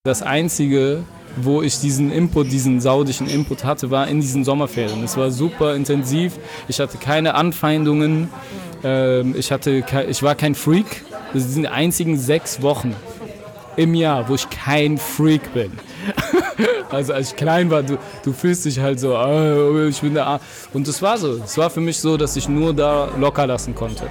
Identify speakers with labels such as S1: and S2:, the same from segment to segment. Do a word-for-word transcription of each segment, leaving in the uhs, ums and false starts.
S1: Das Einzige, wo ich diesen Input, diesen saudischen Input hatte, war in diesen Sommerferien. Es war super intensiv, ich hatte keine Anfeindungen, ähm, ich, hatte ke- ich war kein Freak. Das sind die einzigen sechs Wochen im Jahr, wo ich kein Freak bin. Also als ich klein war, du, du fühlst dich halt so, oh, ich bin da. Und das war so. Es war für mich so, dass ich nur da locker lassen konnte.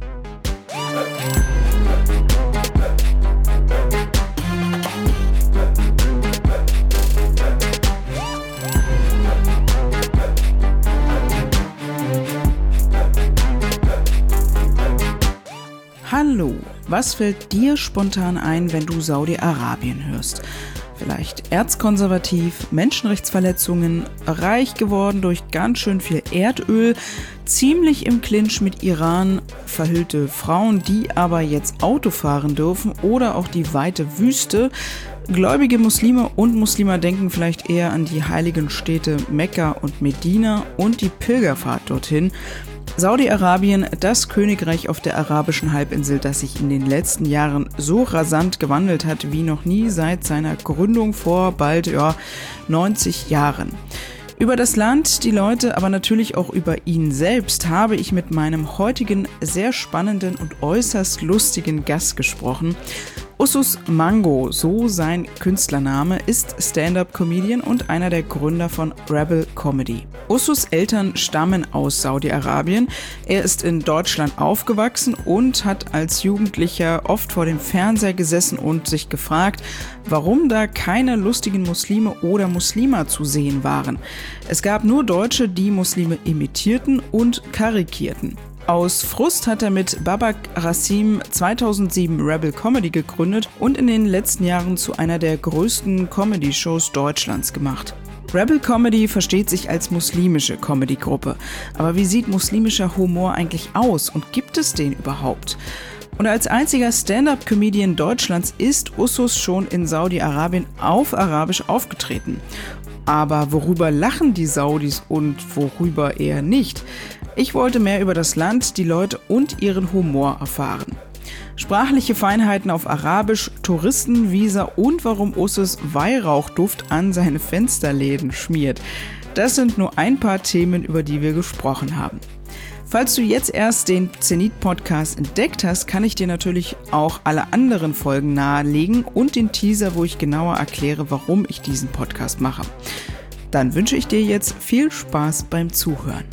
S2: Hallo, was fällt dir spontan ein, wenn du Saudi-Arabien hörst? Vielleicht erzkonservativ, Menschenrechtsverletzungen, reich geworden durch ganz schön viel Erdöl, ziemlich im Clinch mit Iran, verhüllte Frauen, die aber jetzt Auto fahren dürfen oder auch die weite Wüste. Gläubige Muslime und Muslime denken vielleicht eher an die heiligen Städte Mekka und Medina und die Pilgerfahrt dorthin. Saudi-Arabien, das Königreich auf der arabischen Halbinsel, das sich in den letzten Jahren so rasant gewandelt hat wie noch nie seit seiner Gründung vor bald ja, neunzig Jahren. Über das Land, die Leute, aber natürlich auch über ihn selbst habe ich mit meinem heutigen sehr spannenden und äußerst lustigen Gast gesprochen. Usus Mango, so sein Künstlername, ist Stand-up-Comedian und einer der Gründer von Rebel Comedy. Usus Eltern stammen aus Saudi-Arabien. Er ist in Deutschland aufgewachsen und hat als Jugendlicher oft vor dem Fernseher gesessen und sich gefragt, warum da keine lustigen Muslime oder Muslima zu sehen waren. Es gab nur Deutsche, die Muslime imitierten und karikierten. Aus Frust hat er mit Babak Rassim zweitausendsieben Rebel Comedy gegründet und in den letzten Jahren zu einer der größten Comedy-Shows Deutschlands gemacht. Rebel Comedy versteht sich als muslimische Comedy-Gruppe. Aber wie sieht muslimischer Humor eigentlich aus und gibt es den überhaupt? Und als einziger Stand-up-Comedian Deutschlands ist Usus schon in Saudi-Arabien auf Arabisch aufgetreten. Aber worüber lachen die Saudis und worüber eher nicht? Ich wollte mehr über das Land, die Leute und ihren Humor erfahren. Sprachliche Feinheiten auf Arabisch, Touristenvisa und warum Usus Weihrauchduft an seine Fensterläden schmiert. Das sind nur ein paar Themen, über die wir gesprochen haben. Falls du jetzt erst den Zenit-Podcast entdeckt hast, kann ich dir natürlich auch alle anderen Folgen nahelegen und den Teaser, wo ich genauer erkläre, warum ich diesen Podcast mache. Dann wünsche ich dir jetzt viel Spaß beim Zuhören.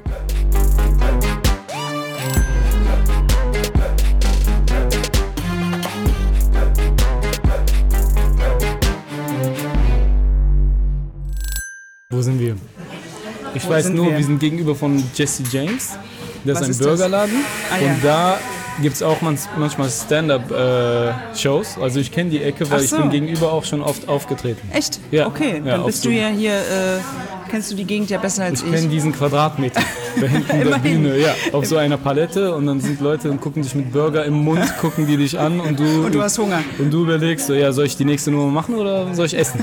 S1: Wo sind wir? Ich
S2: Wo
S1: weiß nur, wir?
S2: wir?
S1: sind gegenüber von Jesse James. Das
S2: Was
S1: ist ein
S2: ist
S1: Burgerladen.
S2: das? Ah, ja.
S1: Und da gibt es auch manchmal Stand-up-Shows. Äh, also ich kenne die Ecke, weil
S2: Ach
S1: ich
S2: so.
S1: bin gegenüber auch schon oft aufgetreten.
S2: Echt?
S1: Ja.
S2: Okay,
S1: Ja,
S2: dann bist du
S1: absolut.
S2: ja hier, äh, kennst du die Gegend ja besser als
S1: Ich
S2: ich.
S1: kenne diesen Quadratmeter da hinten der
S2: Immerhin.
S1: Bühne, ja, auf so einer Palette und dann sind Leute und gucken dich mit Burger im Mund, gucken die dich an und du,
S2: Und du hast Hunger.
S1: Und du überlegst so, ja, soll ich die nächste Nummer machen oder soll ich essen?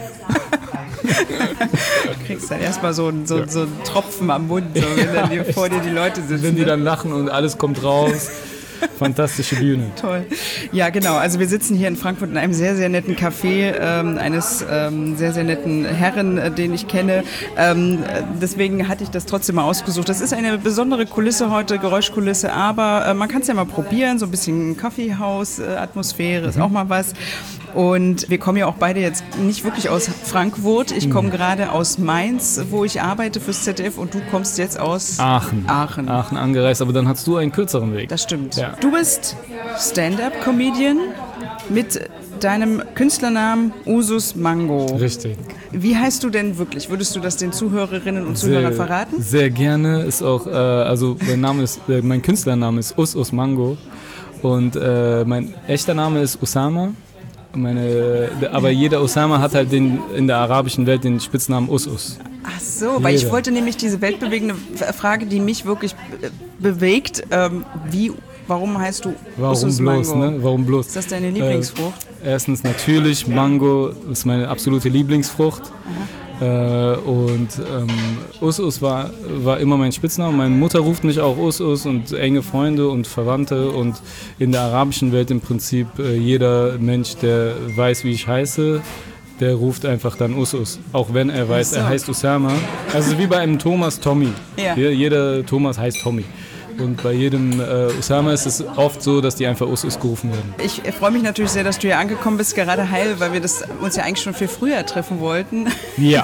S2: Du kriegst dann erstmal so, einen- so, so einen Tropfen am Mund, so, wenn dann die, vor dir die Leute sitzen.
S1: Wenn die
S2: ne?
S1: dann lachen und alles kommt raus. Fantastische Bühne.
S2: Toll. Ja, genau. Also wir sitzen hier in Frankfurt in einem sehr, sehr netten Café ähm, eines ähm, sehr, sehr netten Herren, äh, den ich kenne. Ähm, äh, deswegen hatte ich das trotzdem mal ausgesucht. Das ist eine besondere Kulisse heute, Geräuschkulisse, aber äh, man kann es ja mal probieren. So ein bisschen Kaffeehaus-Atmosphäre ist auch mal was. Und wir kommen ja auch beide jetzt nicht wirklich aus Frankfurt. Ich komme gerade aus Mainz, wo ich arbeite fürs Z D F, und du kommst jetzt aus
S1: Aachen.
S2: Aachen.
S1: Aachen angereist, aber dann hast du einen kürzeren Weg.
S2: Das stimmt.
S1: Ja.
S2: Du bist Stand-up-Comedian mit deinem Künstlernamen Usus Mango.
S1: Richtig.
S2: Wie heißt du denn wirklich? Würdest du das den Zuhörerinnen und Zuhörern verraten?
S1: Sehr gerne. Ist auch, äh, also mein Name ist, äh, mein Künstlername ist Usus Mango und äh, mein echter Name ist Usama. Meine, aber jeder Usama hat halt den, in der arabischen Welt den Spitznamen Usus.
S2: Ach so, weil ich
S1: Jeder.
S2: wollte nämlich diese weltbewegende Frage, die mich wirklich be- bewegt, ähm, wie, warum heißt du
S1: Warum
S2: Usus
S1: bloß,
S2: Mango?
S1: ne? Warum bloß?
S2: Ist das deine Lieblingsfrucht?
S1: Äh, erstens natürlich, Mango ist meine absolute Lieblingsfrucht. Äh, und ähm, Us-Us war, war immer mein Spitzname. Meine Mutter ruft mich auch Us-Us und enge Freunde und Verwandte und in der arabischen Welt im Prinzip äh, jeder Mensch, der weiß, wie ich heiße, der ruft einfach dann Us-Us, auch wenn er weiß, so. Er heißt Usama. Also wie bei einem Thomas Tommy. Ja. Jeder Thomas heißt Tommy. Und bei jedem äh, Usama ist es oft so, dass die einfach Us-Us gerufen werden.
S2: Ich freue mich natürlich sehr, dass du hier angekommen bist, gerade heil, weil wir das uns ja eigentlich schon viel früher treffen wollten.
S1: Ja.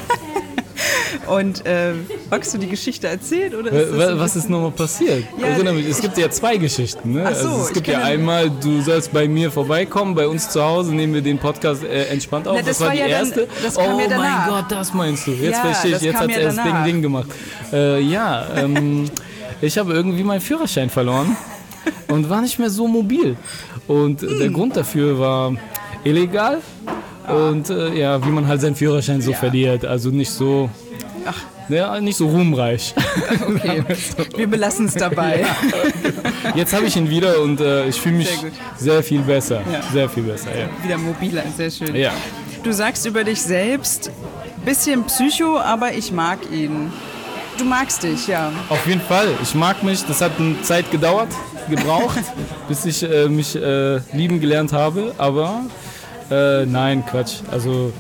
S2: Und äh, magst du die Geschichte erzählen? Oder
S1: ist was, was ist nochmal passiert? Ja, also, es gibt ja zwei Geschichten. Ne?
S2: Ach so,
S1: also, es gibt ja einmal, du sollst bei mir vorbeikommen, bei uns zu Hause nehmen wir den Podcast äh, entspannt auf. Na,
S2: das,
S1: das war die
S2: ja
S1: erste.
S2: Dann, das kam
S1: oh
S2: ja
S1: mein Gott, das meinst du. Jetzt
S2: ja,
S1: verstehe ich, jetzt hat er das Ding Ding gemacht. Äh, ja, ähm, ich habe irgendwie meinen Führerschein verloren und war nicht mehr so mobil. Und hm. der Grund dafür war illegal und äh, ja, wie man halt seinen Führerschein so ja. verliert. Also nicht so... Ach. Ja, nicht so ruhmreich.
S2: Okay, wir belassen es dabei. Ja.
S1: Jetzt habe ich ihn wieder und äh, ich fühle mich sehr, sehr viel besser. Ja. Sehr viel besser, ja.
S2: Wieder mobiler, sehr schön.
S1: Ja.
S2: Du sagst über dich selbst, bisschen Psycho, aber ich mag ihn. Du magst dich, ja.
S1: Auf jeden Fall. Ich mag mich. Das hat eine Zeit gedauert, gebraucht, bis ich äh, mich äh, lieben gelernt habe. Aber äh, nein, Quatsch. Also...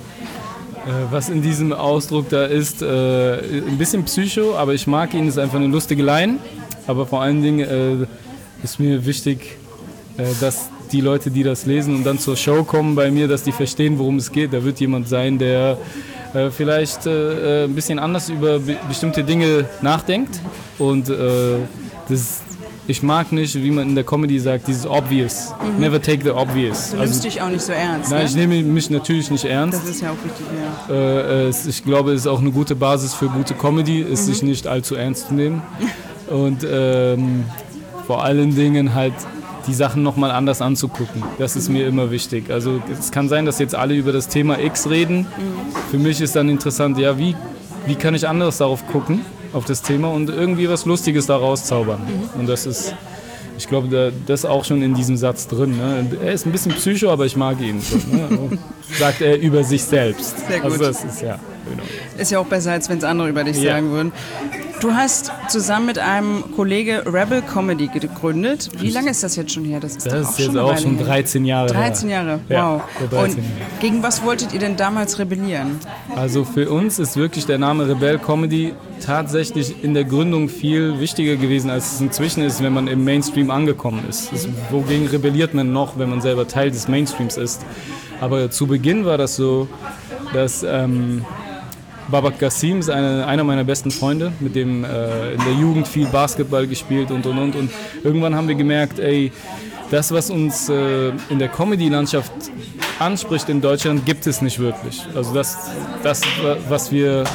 S1: Was in diesem Ausdruck da ist, äh, ein bisschen Psycho, aber ich mag ihn, ist einfach eine lustige Line. Aber vor allen Dingen äh, ist mir wichtig, äh, dass die Leute, die das lesen und dann zur Show kommen bei mir, dass die verstehen, worum es geht. Da wird jemand sein, der äh, vielleicht äh, ein bisschen anders über be- bestimmte Dinge nachdenkt. Und äh, das ich mag nicht, wie man in der Comedy sagt, dieses Obvious. Mhm. Never take the obvious.
S2: Du nimmst also, dich auch nicht so ernst,
S1: Nein,
S2: ne?
S1: ich nehme mich natürlich nicht ernst.
S2: Das ist ja auch wichtig, ja.
S1: Äh, es, ich glaube, es ist auch eine gute Basis für gute Comedy, ist mhm. sich nicht allzu ernst zu nehmen. Und ähm, vor allen Dingen halt die Sachen nochmal anders anzugucken. Das ist mhm. mir immer wichtig. Also es kann sein, dass jetzt alle über das Thema X reden. Mhm. Für mich ist dann interessant, ja, wie, wie kann ich anders darauf gucken? Auf das Thema und irgendwie was Lustiges daraus zaubern. Mhm. Und das ist, ich glaube, da, das ist auch schon in diesem Satz drin. Ne? Er ist ein bisschen Psycho, aber ich mag ihn. So, ne? Sagt er über sich selbst.
S2: Sehr gut.
S1: Also das ist ja, genau.
S2: Ist ja auch besser, als wenn es andere über dich ja. sagen würden. Du hast zusammen mit einem Kollege Rebel Comedy gegründet. Wie lange ist das jetzt schon her?
S1: Das ist, das ist jetzt auch schon dreizehn Jahre her.
S2: dreizehn Jahre, wow.
S1: Ja, dreizehn
S2: Und
S1: Jahre.
S2: Gegen was wolltet ihr denn damals rebellieren?
S1: Also für uns ist wirklich der Name Rebel Comedy tatsächlich in der Gründung viel wichtiger gewesen, als es inzwischen ist, wenn man im Mainstream angekommen ist. Das, wogegen rebelliert man noch, wenn man selber Teil des Mainstreams ist? Aber zu Beginn war das so, dass... Ähm, Babak Qasim ist eine, einer meiner besten Freunde, mit dem äh, in der Jugend viel Basketball gespielt und und und. Und irgendwann haben wir gemerkt, ey, das, was uns äh, in der Comedy-Landschaft anspricht in Deutschland, gibt es nicht wirklich. Also das, das was wir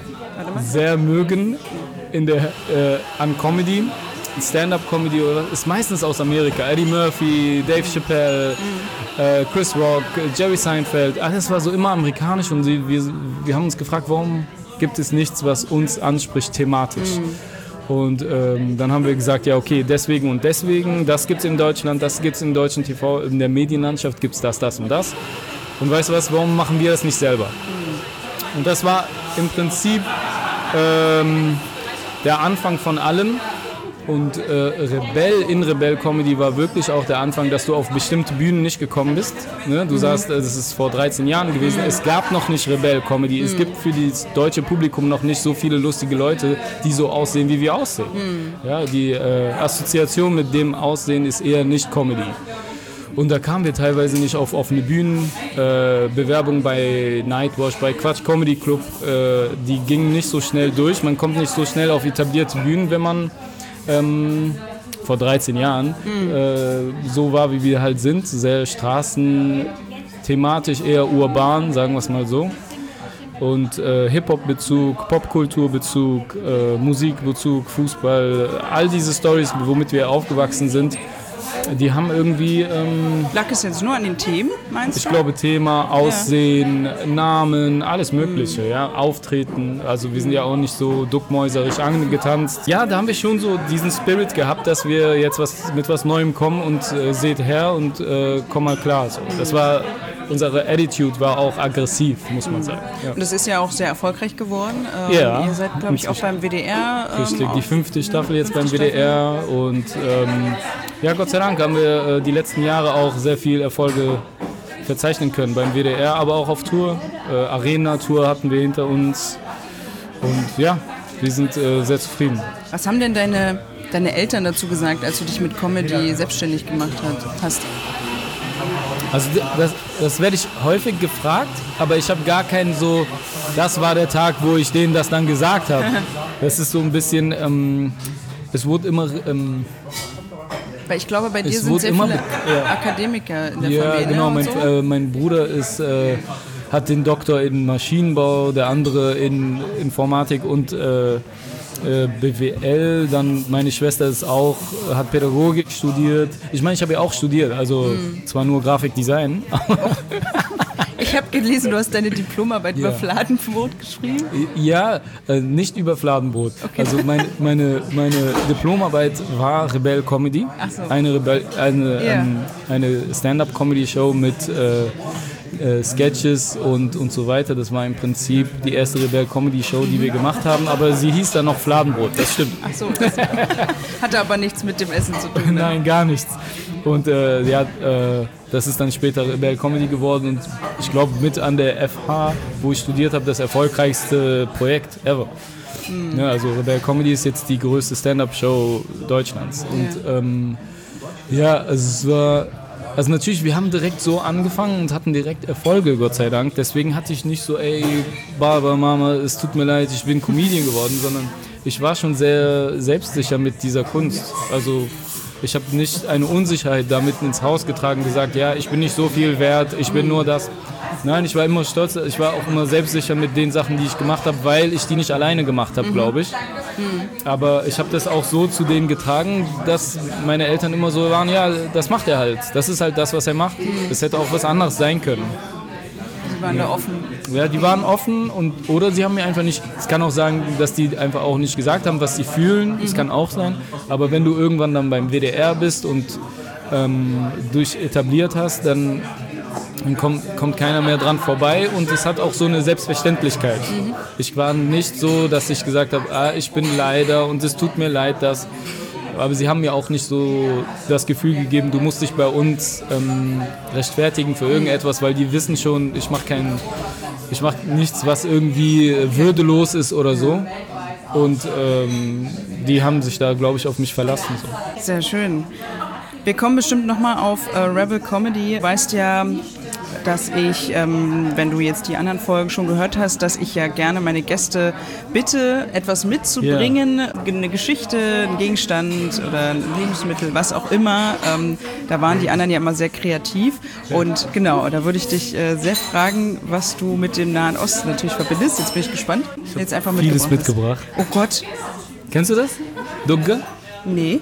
S1: sehr mögen in der, äh, an Comedy, Stand-up-Comedy, ist meistens aus Amerika. Eddie Murphy, Dave Chappelle, äh, Chris Rock, Jerry Seinfeld, alles war so immer amerikanisch und wir, wir haben uns gefragt, warum gibt es nichts, was uns anspricht thematisch. Mhm. Und ähm, dann haben wir gesagt, ja okay, deswegen und deswegen, das gibt es in Deutschland, das gibt es im deutschen T V, in der Medienlandschaft gibt es das, das und das. Und weißt du was, warum machen wir das nicht selber? Mhm. Und das war im Prinzip ähm, der Anfang von allem. Und äh, Rebell in Rebell Comedy war wirklich auch der Anfang, dass du auf bestimmte Bühnen nicht gekommen bist. Ne? Du mhm. sagst, das ist vor dreizehn Jahren gewesen. Es gab noch nicht Rebell Comedy. Mhm. Es gibt für das deutsche Publikum noch nicht so viele lustige Leute, die so aussehen, wie wir aussehen. Mhm. Ja, die äh, Assoziation mit dem Aussehen ist eher nicht Comedy. Und da kamen wir teilweise nicht auf offene Bühnen. Äh, Bewerbungen bei Nightwash, bei Quatsch Comedy Club, äh, die gingen nicht so schnell durch. Man kommt nicht so schnell auf etablierte Bühnen, wenn man Ähm, vor dreizehn Jahren mhm. äh, so war, wie wir halt sind, sehr straßenthematisch, eher urban, sagen wir es mal so. Und äh, Hip-Hop-Bezug, Popkultur-Bezug, äh, Musikbezug, Fußball, all diese Storys, womit wir aufgewachsen sind, die haben irgendwie... Ähm,
S2: Lag es jetzt nur an den Themen, meinst du?
S1: Ich glaube Thema, Aussehen, ja. Namen, alles Mögliche, mhm. ja, Auftreten. Also wir sind ja auch nicht so duckmäuserisch angetanzt. Ja, da haben wir schon so diesen Spirit gehabt, dass wir jetzt was mit was Neuem kommen und äh, seht her und äh, komm mal klar. So. Das war unsere Attitude war auch aggressiv, muss man sagen. Ja.
S2: Und das ist ja auch sehr erfolgreich geworden. Ähm,
S1: ja.
S2: Ihr seid, glaube ich, auch beim W D R. Ähm,
S1: Richtig, die fünfte Staffel jetzt beim W D R. Und ähm, ja, Gott sei Dank haben wir äh, die letzten Jahre auch sehr viel Erfolge verzeichnen können beim W D R, aber auch auf Tour. Äh, Arena-Tour hatten wir hinter uns. Und ja, wir sind äh, sehr zufrieden.
S2: Was haben denn deine, deine Eltern dazu gesagt, als du dich mit Comedy selbstständig gemacht hast?
S1: Also das, das werde ich häufig gefragt, aber ich habe gar keinen so, das war der Tag, wo ich denen das dann gesagt habe. Das ist so ein bisschen, ähm, es wurde immer... Ähm,
S2: Weil ich glaube, bei dir
S1: es
S2: sind sehr
S1: immer
S2: viele
S1: be- ja.
S2: Akademiker in der
S1: ja,
S2: Familie.
S1: Genau,
S2: und
S1: mein,
S2: so.
S1: äh, mein Bruder ist, äh, hat den Doktor in Maschinenbau, der andere in Informatik und äh, äh, B W L. Dann meine Schwester ist auch, hat Pädagogik studiert. Ich meine, ich habe ja auch studiert, also hm. zwar nur Grafikdesign.
S2: Ich habe gelesen, du hast deine Diplomarbeit
S1: Ja.
S2: über Fladenbrot geschrieben.
S1: Ja, äh, nicht über Fladenbrot.
S2: Okay.
S1: Also meine, meine, meine Diplomarbeit war Rebell Comedy.
S2: Ach so.
S1: Eine, Rebell, eine,
S2: Ja.
S1: ähm, eine Stand-up-Comedy-Show mit äh, äh, Sketches und, und so weiter. Das war im Prinzip die erste Rebell Comedy-Show, die wir gemacht haben. Aber sie hieß dann noch Fladenbrot, das stimmt.
S2: Ach so, das hatte aber nichts mit dem Essen zu tun. Ne?
S1: Nein, gar nichts. Und äh, ja, äh, das ist dann später Rebell Comedy geworden und ich glaube mit an der F H, wo ich studiert habe, das erfolgreichste Projekt ever. Mhm. Ja, also Rebell Comedy ist jetzt die größte Stand-up-Show Deutschlands. Und
S2: Ja.
S1: ähm, ja, also es war, also natürlich, wir haben direkt so angefangen und hatten direkt Erfolge, Gott sei Dank. Deswegen hatte ich nicht so, ey, Baba, Mama, es tut mir leid, ich bin Comedian geworden, sondern ich war schon sehr selbstsicher mit dieser Kunst. Also ich habe nicht eine Unsicherheit damit ins Haus getragen, gesagt, ja, ich bin nicht so viel wert, ich bin nur das. Nein, ich war immer stolz, ich war auch immer selbstsicher mit den Sachen, die ich gemacht habe, weil ich die nicht alleine gemacht habe, glaube ich. Aber ich habe das auch so zu denen getragen, dass meine Eltern immer so waren, ja, das macht er halt. Das ist halt das, was er macht. Das hätte auch was anderes sein können.
S2: Sie waren da offen.
S1: Ja, die waren offen und oder sie haben mir einfach nicht, es kann auch sagen, dass die einfach auch nicht gesagt haben, was sie fühlen, das kann auch sein, aber wenn du irgendwann dann beim W D R bist und ähm, durch etabliert hast, dann, dann kommt, kommt keiner mehr dran vorbei und es hat auch so eine Selbstverständlichkeit. Mhm. Ich war nicht so, dass ich gesagt habe, ah, ich bin leider und es tut mir leid, dass... Aber sie haben mir auch nicht so das Gefühl gegeben, du musst dich bei uns ähm, rechtfertigen für irgendetwas, weil die wissen schon, ich mache kein, ich mache nichts, was irgendwie würdelos ist oder so. Und ähm, die haben sich da, glaube ich, auf mich verlassen. So.
S2: Sehr schön. Wir kommen bestimmt nochmal auf äh, Rebel Comedy. Du weißt ja, dass ich, ähm, wenn du jetzt die anderen Folgen schon gehört hast, dass ich ja gerne meine Gäste bitte, etwas mitzubringen, yeah. eine Geschichte, ein Gegenstand oder ein Lebensmittel, was auch immer. Ähm, da waren die anderen ja immer sehr kreativ. Und genau, da würde ich dich äh, sehr fragen, was du mit dem Nahen Osten natürlich verbindest. Jetzt bin ich gespannt. Jetzt einfach
S1: vieles mitgebracht.
S2: Oh Gott.
S1: Kennst du das? Dugga?
S2: Nee.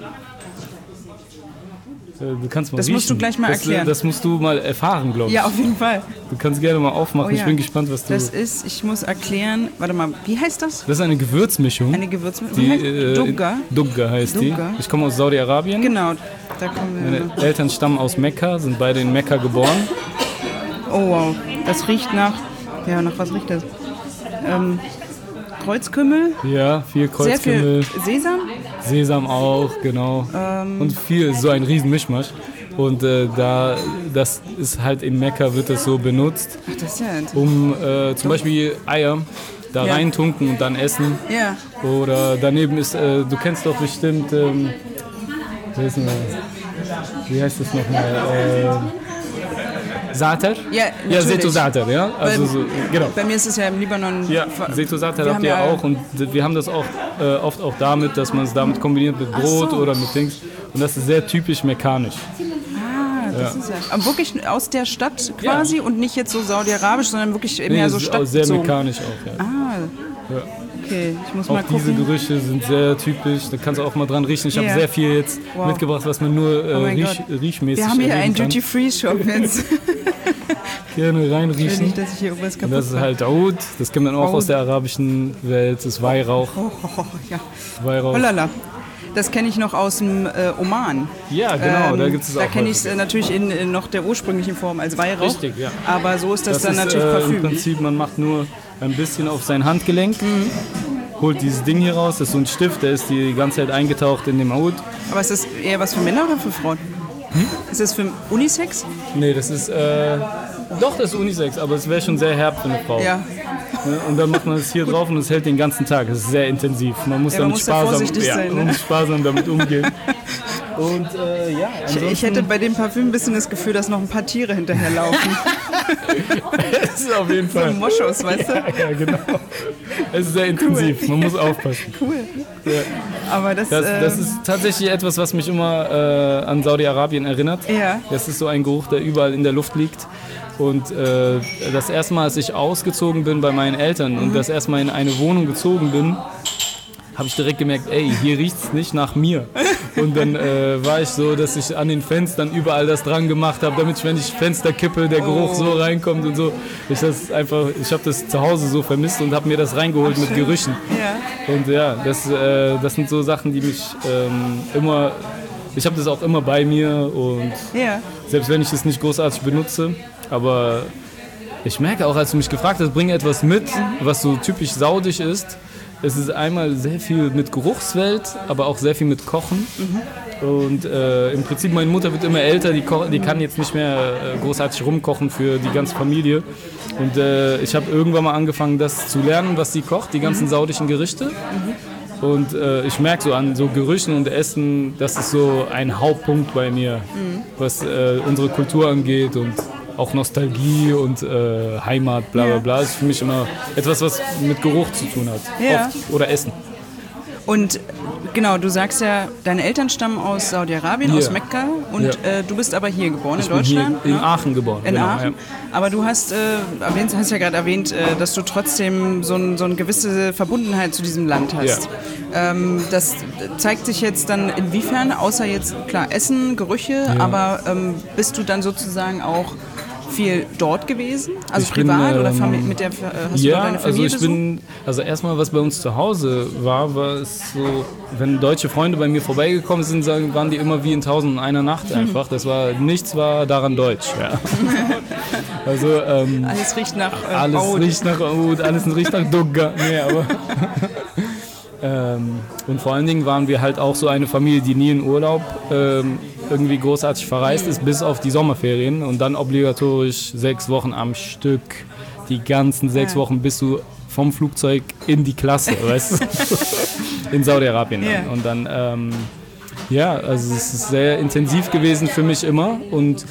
S1: Du kannst mal
S2: das
S1: riechen.
S2: musst du gleich mal
S1: das,
S2: erklären.
S1: Das musst du mal erfahren, glaube ich.
S2: Ja, auf jeden Fall.
S1: Du kannst gerne mal aufmachen.
S2: Oh ja.
S1: Ich bin gespannt, was du...
S2: Das ist, ich muss erklären, warte mal, wie heißt das?
S1: Das ist eine Gewürzmischung.
S2: Eine Gewürzmischung?
S1: Die,
S2: Wie heißt
S1: äh,
S2: Dugga?
S1: Dugga heißt
S2: Dugga.
S1: die. Ich komme aus Saudi-Arabien.
S2: Genau, da kommen wir.
S1: Meine Eltern stammen aus Mekka, sind beide in Mekka geboren.
S2: Oh wow, das riecht nach, ja, nach was riecht das? Ähm, Kreuzkümmel?
S1: Ja, viel Kreuzkümmel.
S2: Sehr viel Sesam?
S1: Sesam auch, genau.
S2: Ähm.
S1: Und viel, so ein riesen Mischmasch. Und äh, da, das ist halt in Mekka wird das so benutzt,
S2: Ach, das ist ja interessant.
S1: um äh, zum Beispiel Eier da
S2: Ja.
S1: reintunken und dann essen.
S2: Ja.
S1: Oder daneben ist, äh, du kennst doch bestimmt, ähm, wie heißt, wie heißt das nochmal? Äh, Zater?
S2: Ja,
S1: Ja,
S2: natürlich.
S1: Seto Zater, ja. Also
S2: Bei-
S1: so, genau.
S2: Bei mir ist es ja im Libanon.
S1: Ja,
S2: ver-
S1: Seto Zater
S2: wir
S1: habt
S2: haben
S1: ihr
S2: ja-
S1: auch und wir haben das auch äh, oft auch damit, dass man es damit kombiniert mit Brot
S2: so.
S1: oder mit Dings. Und das ist sehr typisch mekanisch.
S2: Ah, das
S1: Ja.
S2: ist ja. Aber wirklich aus der Stadt quasi und nicht jetzt so saudi-arabisch, sondern wirklich
S1: Nee,
S2: mehr
S1: es
S2: so
S1: ist auch sehr
S2: stadtbezogen.
S1: mekanisch auch, ja.
S2: Ah,
S1: ja.
S2: okay, ich muss
S1: Auch
S2: mal
S1: diese
S2: gucken.
S1: Gerüche sind sehr typisch, da kannst du auch mal dran riechen. Ich habe
S2: Ja.
S1: sehr viel jetzt
S2: Wow.
S1: mitgebracht, was man nur äh,
S2: Oh mein
S1: riech,
S2: Gott.
S1: riechmäßig
S2: Wir haben hier
S1: erleben
S2: einen
S1: kann.
S2: Duty-Free-Shop jetzt.
S1: Gerne reinriechen.
S2: Nicht, dass ich hier irgendwas
S1: Und
S2: kaputt
S1: das ist halt Oud, das kennt man auch
S2: Oud.
S1: aus der arabischen Welt, das ist Weihrauch.
S2: Oh, oh, oh, ja.
S1: Weihrauch.
S2: Holala. das kenne ich noch aus dem äh, Oman.
S1: Ja, genau,
S2: ähm,
S1: da gibt es auch.
S2: Da kenne ich es äh, natürlich in, in noch der ursprünglichen Form als Weihrauch.
S1: Richtig, ja.
S2: Aber so ist das,
S1: Das
S2: dann
S1: ist,
S2: natürlich
S1: äh,
S2: Parfüm.
S1: Im Prinzip, man macht nur ein bisschen auf sein Handgelenk, mhm. holt dieses Ding hier raus, das ist so ein Stift, der ist die ganze Zeit eingetaucht in dem Hut.
S2: Aber ist das eher was für Männer oder für Frauen? Hm? Ist das für Unisex?
S1: Nee, das ist, äh, doch, das ist Unisex, aber es wäre schon sehr herb für eine Frau.
S2: Ja.
S1: Und dann macht man es hier drauf und es hält den ganzen Tag. Es ist sehr intensiv. Man muss
S2: ja,
S1: damit
S2: man muss
S1: sparsam,
S2: vorsichtig
S1: ja,
S2: sein, ne?
S1: man muss sparsam damit umgehen. Und äh, ja,
S2: ich, ich hätte bei dem Parfüm ein bisschen das Gefühl, dass noch ein paar Tiere hinterherlaufen.
S1: Das ist auf jeden Fall.
S2: So Moschus, weißt du?
S1: Ja, ja, genau. Es ist sehr intensiv, cool. Man muss aufpassen.
S2: Cool.
S1: Ja.
S2: Aber das,
S1: das,
S2: äh,
S1: das ist tatsächlich etwas, was mich immer äh, an Saudi-Arabien erinnert.
S2: Ja.
S1: Das ist so ein Geruch, der überall in der Luft liegt. Und äh, das erste Mal, als ich ausgezogen bin bei meinen Eltern mhm. und das erste Mal in eine Wohnung gezogen bin, habe ich direkt gemerkt, ey, hier riecht es nicht nach mir. Und dann äh, war ich so, dass ich an den Fenstern überall das dran gemacht habe, damit ich, wenn ich Fenster kippe, der Geruch oh. so reinkommt und so. Ich das einfach, ich habe das zu Hause so vermisst und habe mir das reingeholt Ach, mit Gerüchen.
S2: Ja.
S1: Und ja, das, äh, das sind so Sachen, die mich ähm, immer, ich habe das auch immer bei mir und
S2: ja.
S1: selbst wenn ich es nicht großartig benutze, aber ich merke auch, als du mich gefragt hast, bring etwas mit, was so typisch saudisch ist. Es ist einmal sehr viel mit Geruchswelt, aber auch sehr viel mit Kochen. Mhm. Und äh, im Prinzip, meine Mutter wird immer älter, die, ko- die kann jetzt nicht mehr äh, großartig rumkochen für die ganze Familie. Und äh, ich habe irgendwann mal angefangen, das zu lernen, was sie kocht, die ganzen mhm. saudischen Gerichte. Mhm. Und äh, ich merke so an so Gerüchen und Essen, das ist so ein Hauptpunkt bei mir, mhm. was äh, unsere Kultur angeht und auch Nostalgie und äh, Heimat, bla bla bla. Das ist für mich immer etwas, was mit Geruch zu tun hat.
S2: Ja.
S1: Oft. Oder Essen.
S2: Und genau, du sagst ja, deine Eltern stammen aus Saudi-Arabien, yeah. aus Mekka und
S1: ja.
S2: äh, du bist aber hier geboren,
S1: ich
S2: in Deutschland.
S1: Bin hier in Aachen geboren.
S2: In
S1: genau,
S2: Aachen.
S1: Ja.
S2: Aber du hast, äh, erwähnt, hast ja gerade erwähnt, äh, dass du trotzdem so, ein, so eine gewisse Verbundenheit zu diesem Land hast. Ja. Ähm, das zeigt sich jetzt dann inwiefern, außer jetzt klar Essen, Gerüche, ja. aber ähm, bist du dann sozusagen auch viel dort gewesen? Also
S1: ich
S2: privat
S1: bin,
S2: oder
S1: ähm,
S2: Fam- mit der, hast
S1: ja,
S2: du deine Familie
S1: also ich bin, also erstmal, was bei uns zu Hause war, war es so, wenn deutsche Freunde bei mir vorbeigekommen sind, sagen, waren die immer wie in Tausend und einer Nacht einfach. Das war, nichts war daran deutsch. Ja. Also, ähm,
S2: alles riecht nach äh,
S1: Alles
S2: Oud.
S1: riecht nach Oud, alles riecht nach Dugga. Nee, aber ähm, und vor allen Dingen waren wir halt auch so eine Familie, die nie in Urlaub ähm, irgendwie großartig verreist ist, bis auf die Sommerferien und dann obligatorisch sechs Wochen am Stück, die ganzen sechs ja. Wochen bist du vom Flugzeug in die Klasse, weißt du, in Saudi-Arabien. Yeah. Und dann, ähm, ja, also es ist sehr intensiv gewesen für mich immer und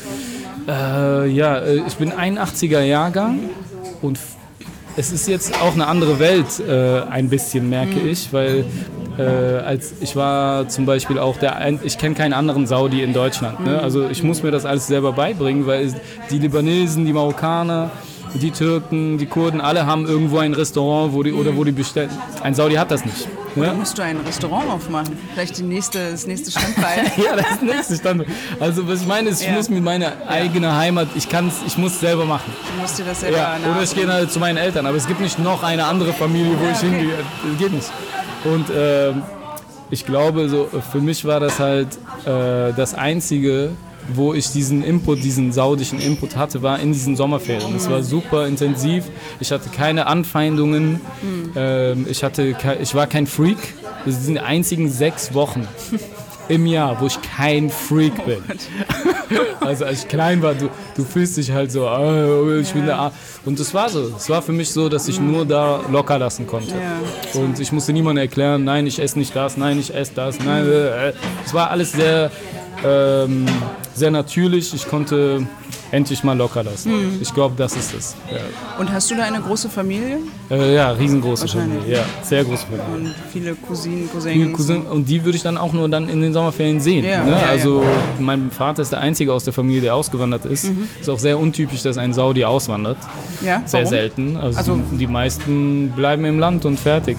S1: äh, ja, ich bin einundachtziger Jahrgang und es ist jetzt auch eine andere Welt, äh, ein bisschen, merke mhm. ich, weil äh, als ich war zum Beispiel auch der, ein, ich kenne keinen anderen Saudi in Deutschland, ne? Also ich muss mir das alles selber beibringen, weil die Libanesen, die Marokkaner, die Türken, die Kurden, alle haben irgendwo ein Restaurant, wo die, oder wo die bestellen. Ein Saudi hat das nicht.
S2: Oder ne? Musst du ein Restaurant aufmachen? Vielleicht die nächste, das nächste Standbein.
S1: Ja, das nächste Standbein. Also was ich meine ist, ich ja. muss mit meiner ja. eigenen Heimat, ich kann's, ich muss es selber machen.
S2: Du musst dir das selber
S1: ja. Oder ich gehe halt zu meinen Eltern, aber es gibt nicht noch eine andere Familie, wo ja, ich okay. hingehe. Das geht nicht. Und äh, ich glaube, so für mich war das halt äh, das Einzige, wo ich diesen Input, diesen saudischen Input hatte, war in diesen Sommerferien. Es war super intensiv. Ich hatte keine Anfeindungen. Mhm. Ähm, ich, hatte, ich war kein Freak. Das sind die einzigen sechs Wochen im Jahr, wo ich kein Freak bin. Also als ich klein war, du, du fühlst dich halt so, oh, ich bin da. Und das war so. Es war für mich so, dass ich nur da locker lassen konnte. Ja. Und ich musste niemandem erklären, nein, ich esse nicht das, nein, ich esse das. Nein, es war alles sehr... Ähm, sehr natürlich, ich konnte endlich mal locker lassen. Mhm. Ich glaube, das ist es. Ja.
S2: Und hast du da eine große Familie?
S1: Äh, ja, riesengroße Familie, ja, sehr große Familie.
S2: Und viele Cousinen, Cousins?
S1: Viele Cousinen, und die würde ich dann auch nur dann in den Sommerferien sehen.
S2: Ja,
S1: ne?
S2: ja,
S1: also
S2: ja.
S1: mein Vater ist der Einzige aus der Familie, der ausgewandert ist. Mhm. Ist auch sehr untypisch, dass ein Saudi auswandert.
S2: Ja,
S1: sehr
S2: warum?
S1: selten. Also,
S2: also
S1: die, die meisten bleiben im Land und fertig.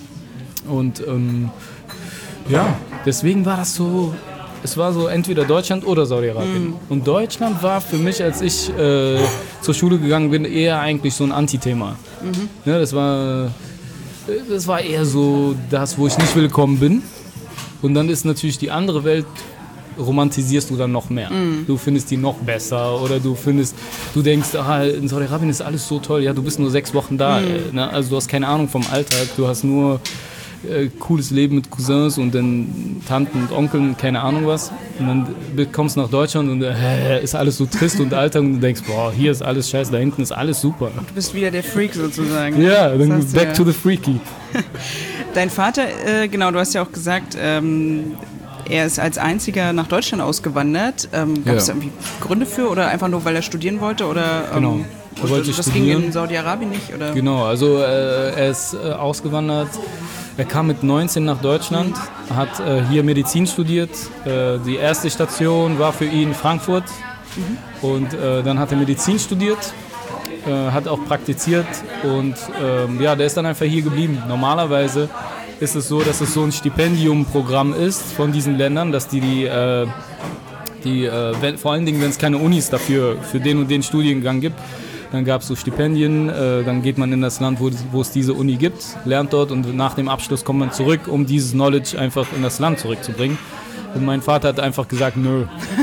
S1: Und ähm, ja, deswegen war das so... Es war so entweder Deutschland oder Saudi-Arabien. Mhm. Und Deutschland war für mich, als ich äh, zur Schule gegangen bin, eher eigentlich so ein Anti-Thema. Mhm. Ja, das war, das war eher so das, wo ich nicht willkommen bin. Und dann ist natürlich die andere Welt, romantisierst du dann noch mehr. Mm. Du findest die noch besser oder du findest, du denkst, ah, in Saudi-Arabien ist alles so toll, ja, du bist nur sechs Wochen da, mm. ne? Also du hast keine Ahnung vom Alltag, du hast nur äh, cooles Leben mit Cousins und dann Tanten und Onkeln, keine Ahnung was. Und dann kommst du nach Deutschland und äh, ist alles so trist und Alltag und du denkst, boah, hier ist alles scheiße, da hinten ist alles super.
S2: Du bist wieder der Freak sozusagen.
S1: Ja, dann back ja. to the freaky.
S2: Dein Vater, äh, genau, du hast ja auch gesagt, ähm, er ist als einziger nach Deutschland ausgewandert. Ähm, Gab es ja. da irgendwie Gründe für oder einfach nur, weil er studieren wollte? Oder, ähm,
S1: genau. Er wollte
S2: das
S1: studieren.
S2: ging in Saudi-Arabien nicht? Oder?
S1: Genau, also äh, er ist äh, ausgewandert. Er kam mit neunzehn nach Deutschland, mhm. hat äh, hier Medizin studiert. Äh, die erste Station war für ihn Frankfurt. Mhm. Und äh, dann hat er Medizin studiert, äh, hat auch praktiziert. Und ähm, ja, der ist dann einfach hier geblieben. Normalerweise ist es so, dass es so ein Stipendiumprogramm ist von diesen Ländern, dass die, die, äh, die äh, wenn, vor allen Dingen, wenn es keine Unis dafür für den und den Studiengang gibt, dann gab es so Stipendien, äh, dann geht man in das Land, wo, wo es diese Uni gibt, lernt dort und nach dem Abschluss kommt man zurück, um dieses Knowledge einfach in das Land zurückzubringen. Und mein Vater hat einfach gesagt, nö.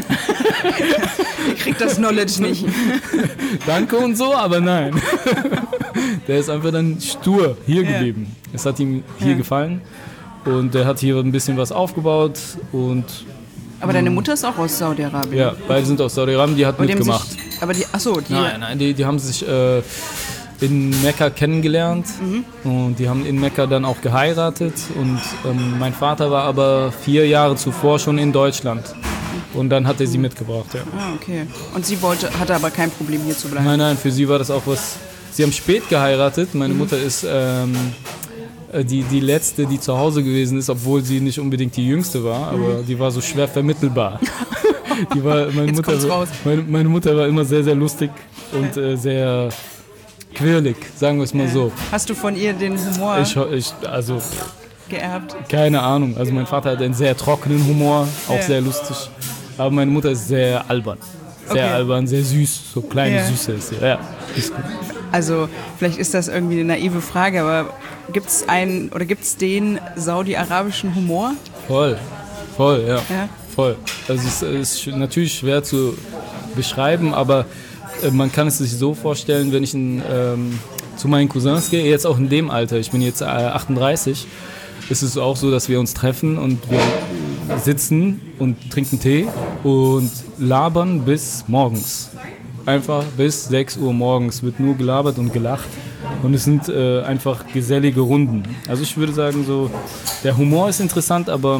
S2: Ich krieg das Knowledge nicht.
S1: Danke und so, aber nein. Der ist einfach dann stur hier ja. geblieben. Es hat ihm hier ja. gefallen und er hat hier ein bisschen was aufgebaut. Und
S2: aber deine Mutter ist auch aus Saudi-Arabien?
S1: Ja, beide sind aus Saudi-Arabien, die hat aber mitgemacht.
S2: Die sich, aber die, achso, die...
S1: Nein, nein, die, die haben sich äh, in Mekka kennengelernt mhm. und die haben in Mekka dann auch geheiratet. Und ähm, mein Vater war aber vier Jahre zuvor schon in Deutschland. Und dann hat er sie mitgebracht, ja.
S2: Ah, okay. Und sie wollte, hatte aber kein Problem, hier zu bleiben?
S1: Nein, nein, für sie war das auch was... Sie haben spät geheiratet. Meine mhm. Mutter ist ähm, die, die letzte, die zu Hause gewesen ist, obwohl sie nicht unbedingt die jüngste war, aber mhm. die war so schwer vermittelbar. Die war, meine,
S2: Jetzt
S1: Mutter,
S2: kommt's raus.
S1: Meine, meine Mutter war immer sehr, sehr lustig und äh, sehr quirlig, sagen wir es mal so.
S2: Hast du von ihr den Humor
S1: ich, ich, also,
S2: geerbt?
S1: Keine Ahnung. Also mein Vater hat einen sehr trockenen Humor, auch ja. sehr lustig. Aber meine Mutter ist sehr albern. Sehr okay. albern, sehr süß, so kleine ja. Süße ist sie. Ja, ist gut.
S2: Also vielleicht ist das irgendwie eine naive Frage, aber gibt es einen oder gibt es den saudi-arabischen Humor?
S1: Voll, voll, ja,
S2: ja.
S1: voll. Also es ist natürlich schwer zu beschreiben, aber äh, man kann es sich so vorstellen, wenn ich in, ähm, zu meinen Cousins gehe, jetzt auch in dem Alter, ich bin jetzt äh, achtunddreißig, ist es auch so, dass wir uns treffen und wir sitzen und trinken Tee und labern bis morgens. Einfach bis sechs Uhr morgens wird nur gelabert und gelacht und es sind äh, einfach gesellige Runden. Also ich würde sagen, so der Humor ist interessant, aber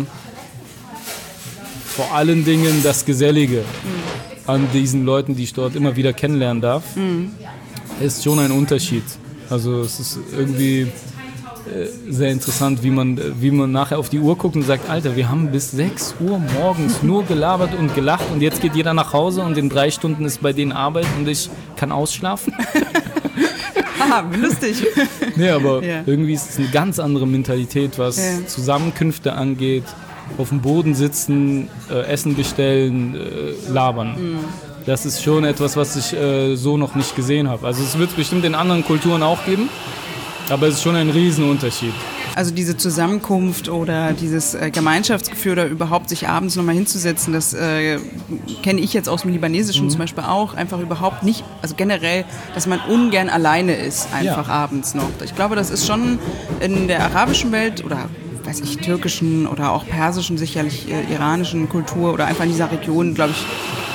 S1: vor allen Dingen das Gesellige mhm. an diesen Leuten, die ich dort immer wieder kennenlernen darf, mhm. ist schon ein Unterschied. Also es ist irgendwie sehr interessant, wie man, wie man nachher auf die Uhr guckt und sagt, Alter, wir haben bis sechs Uhr morgens nur gelabert und gelacht und jetzt geht jeder nach Hause und in drei Stunden ist bei denen Arbeit und ich kann ausschlafen.
S2: Haha, lustig.
S1: Nee, aber
S2: ja.
S1: irgendwie ist es eine ganz andere Mentalität, was ja. Zusammenkünfte angeht, auf dem Boden sitzen, äh, Essen bestellen, äh, labern. Mhm. Das ist schon etwas, was ich äh, so noch nicht gesehen habe. Also es wird es bestimmt in anderen Kulturen auch geben. Aber es ist schon ein Riesenunterschied.
S2: Also diese Zusammenkunft oder dieses äh, Gemeinschaftsgefühl oder überhaupt sich abends nochmal hinzusetzen, das äh, kenne ich jetzt aus dem Libanesischen mhm. zum Beispiel auch, einfach überhaupt nicht, also generell, dass man ungern alleine ist, einfach ja. abends noch. Ich glaube, das ist schon in der arabischen Welt oder weiß ich, türkischen oder auch persischen, sicherlich äh, iranischen Kultur oder einfach in dieser Region, glaube ich,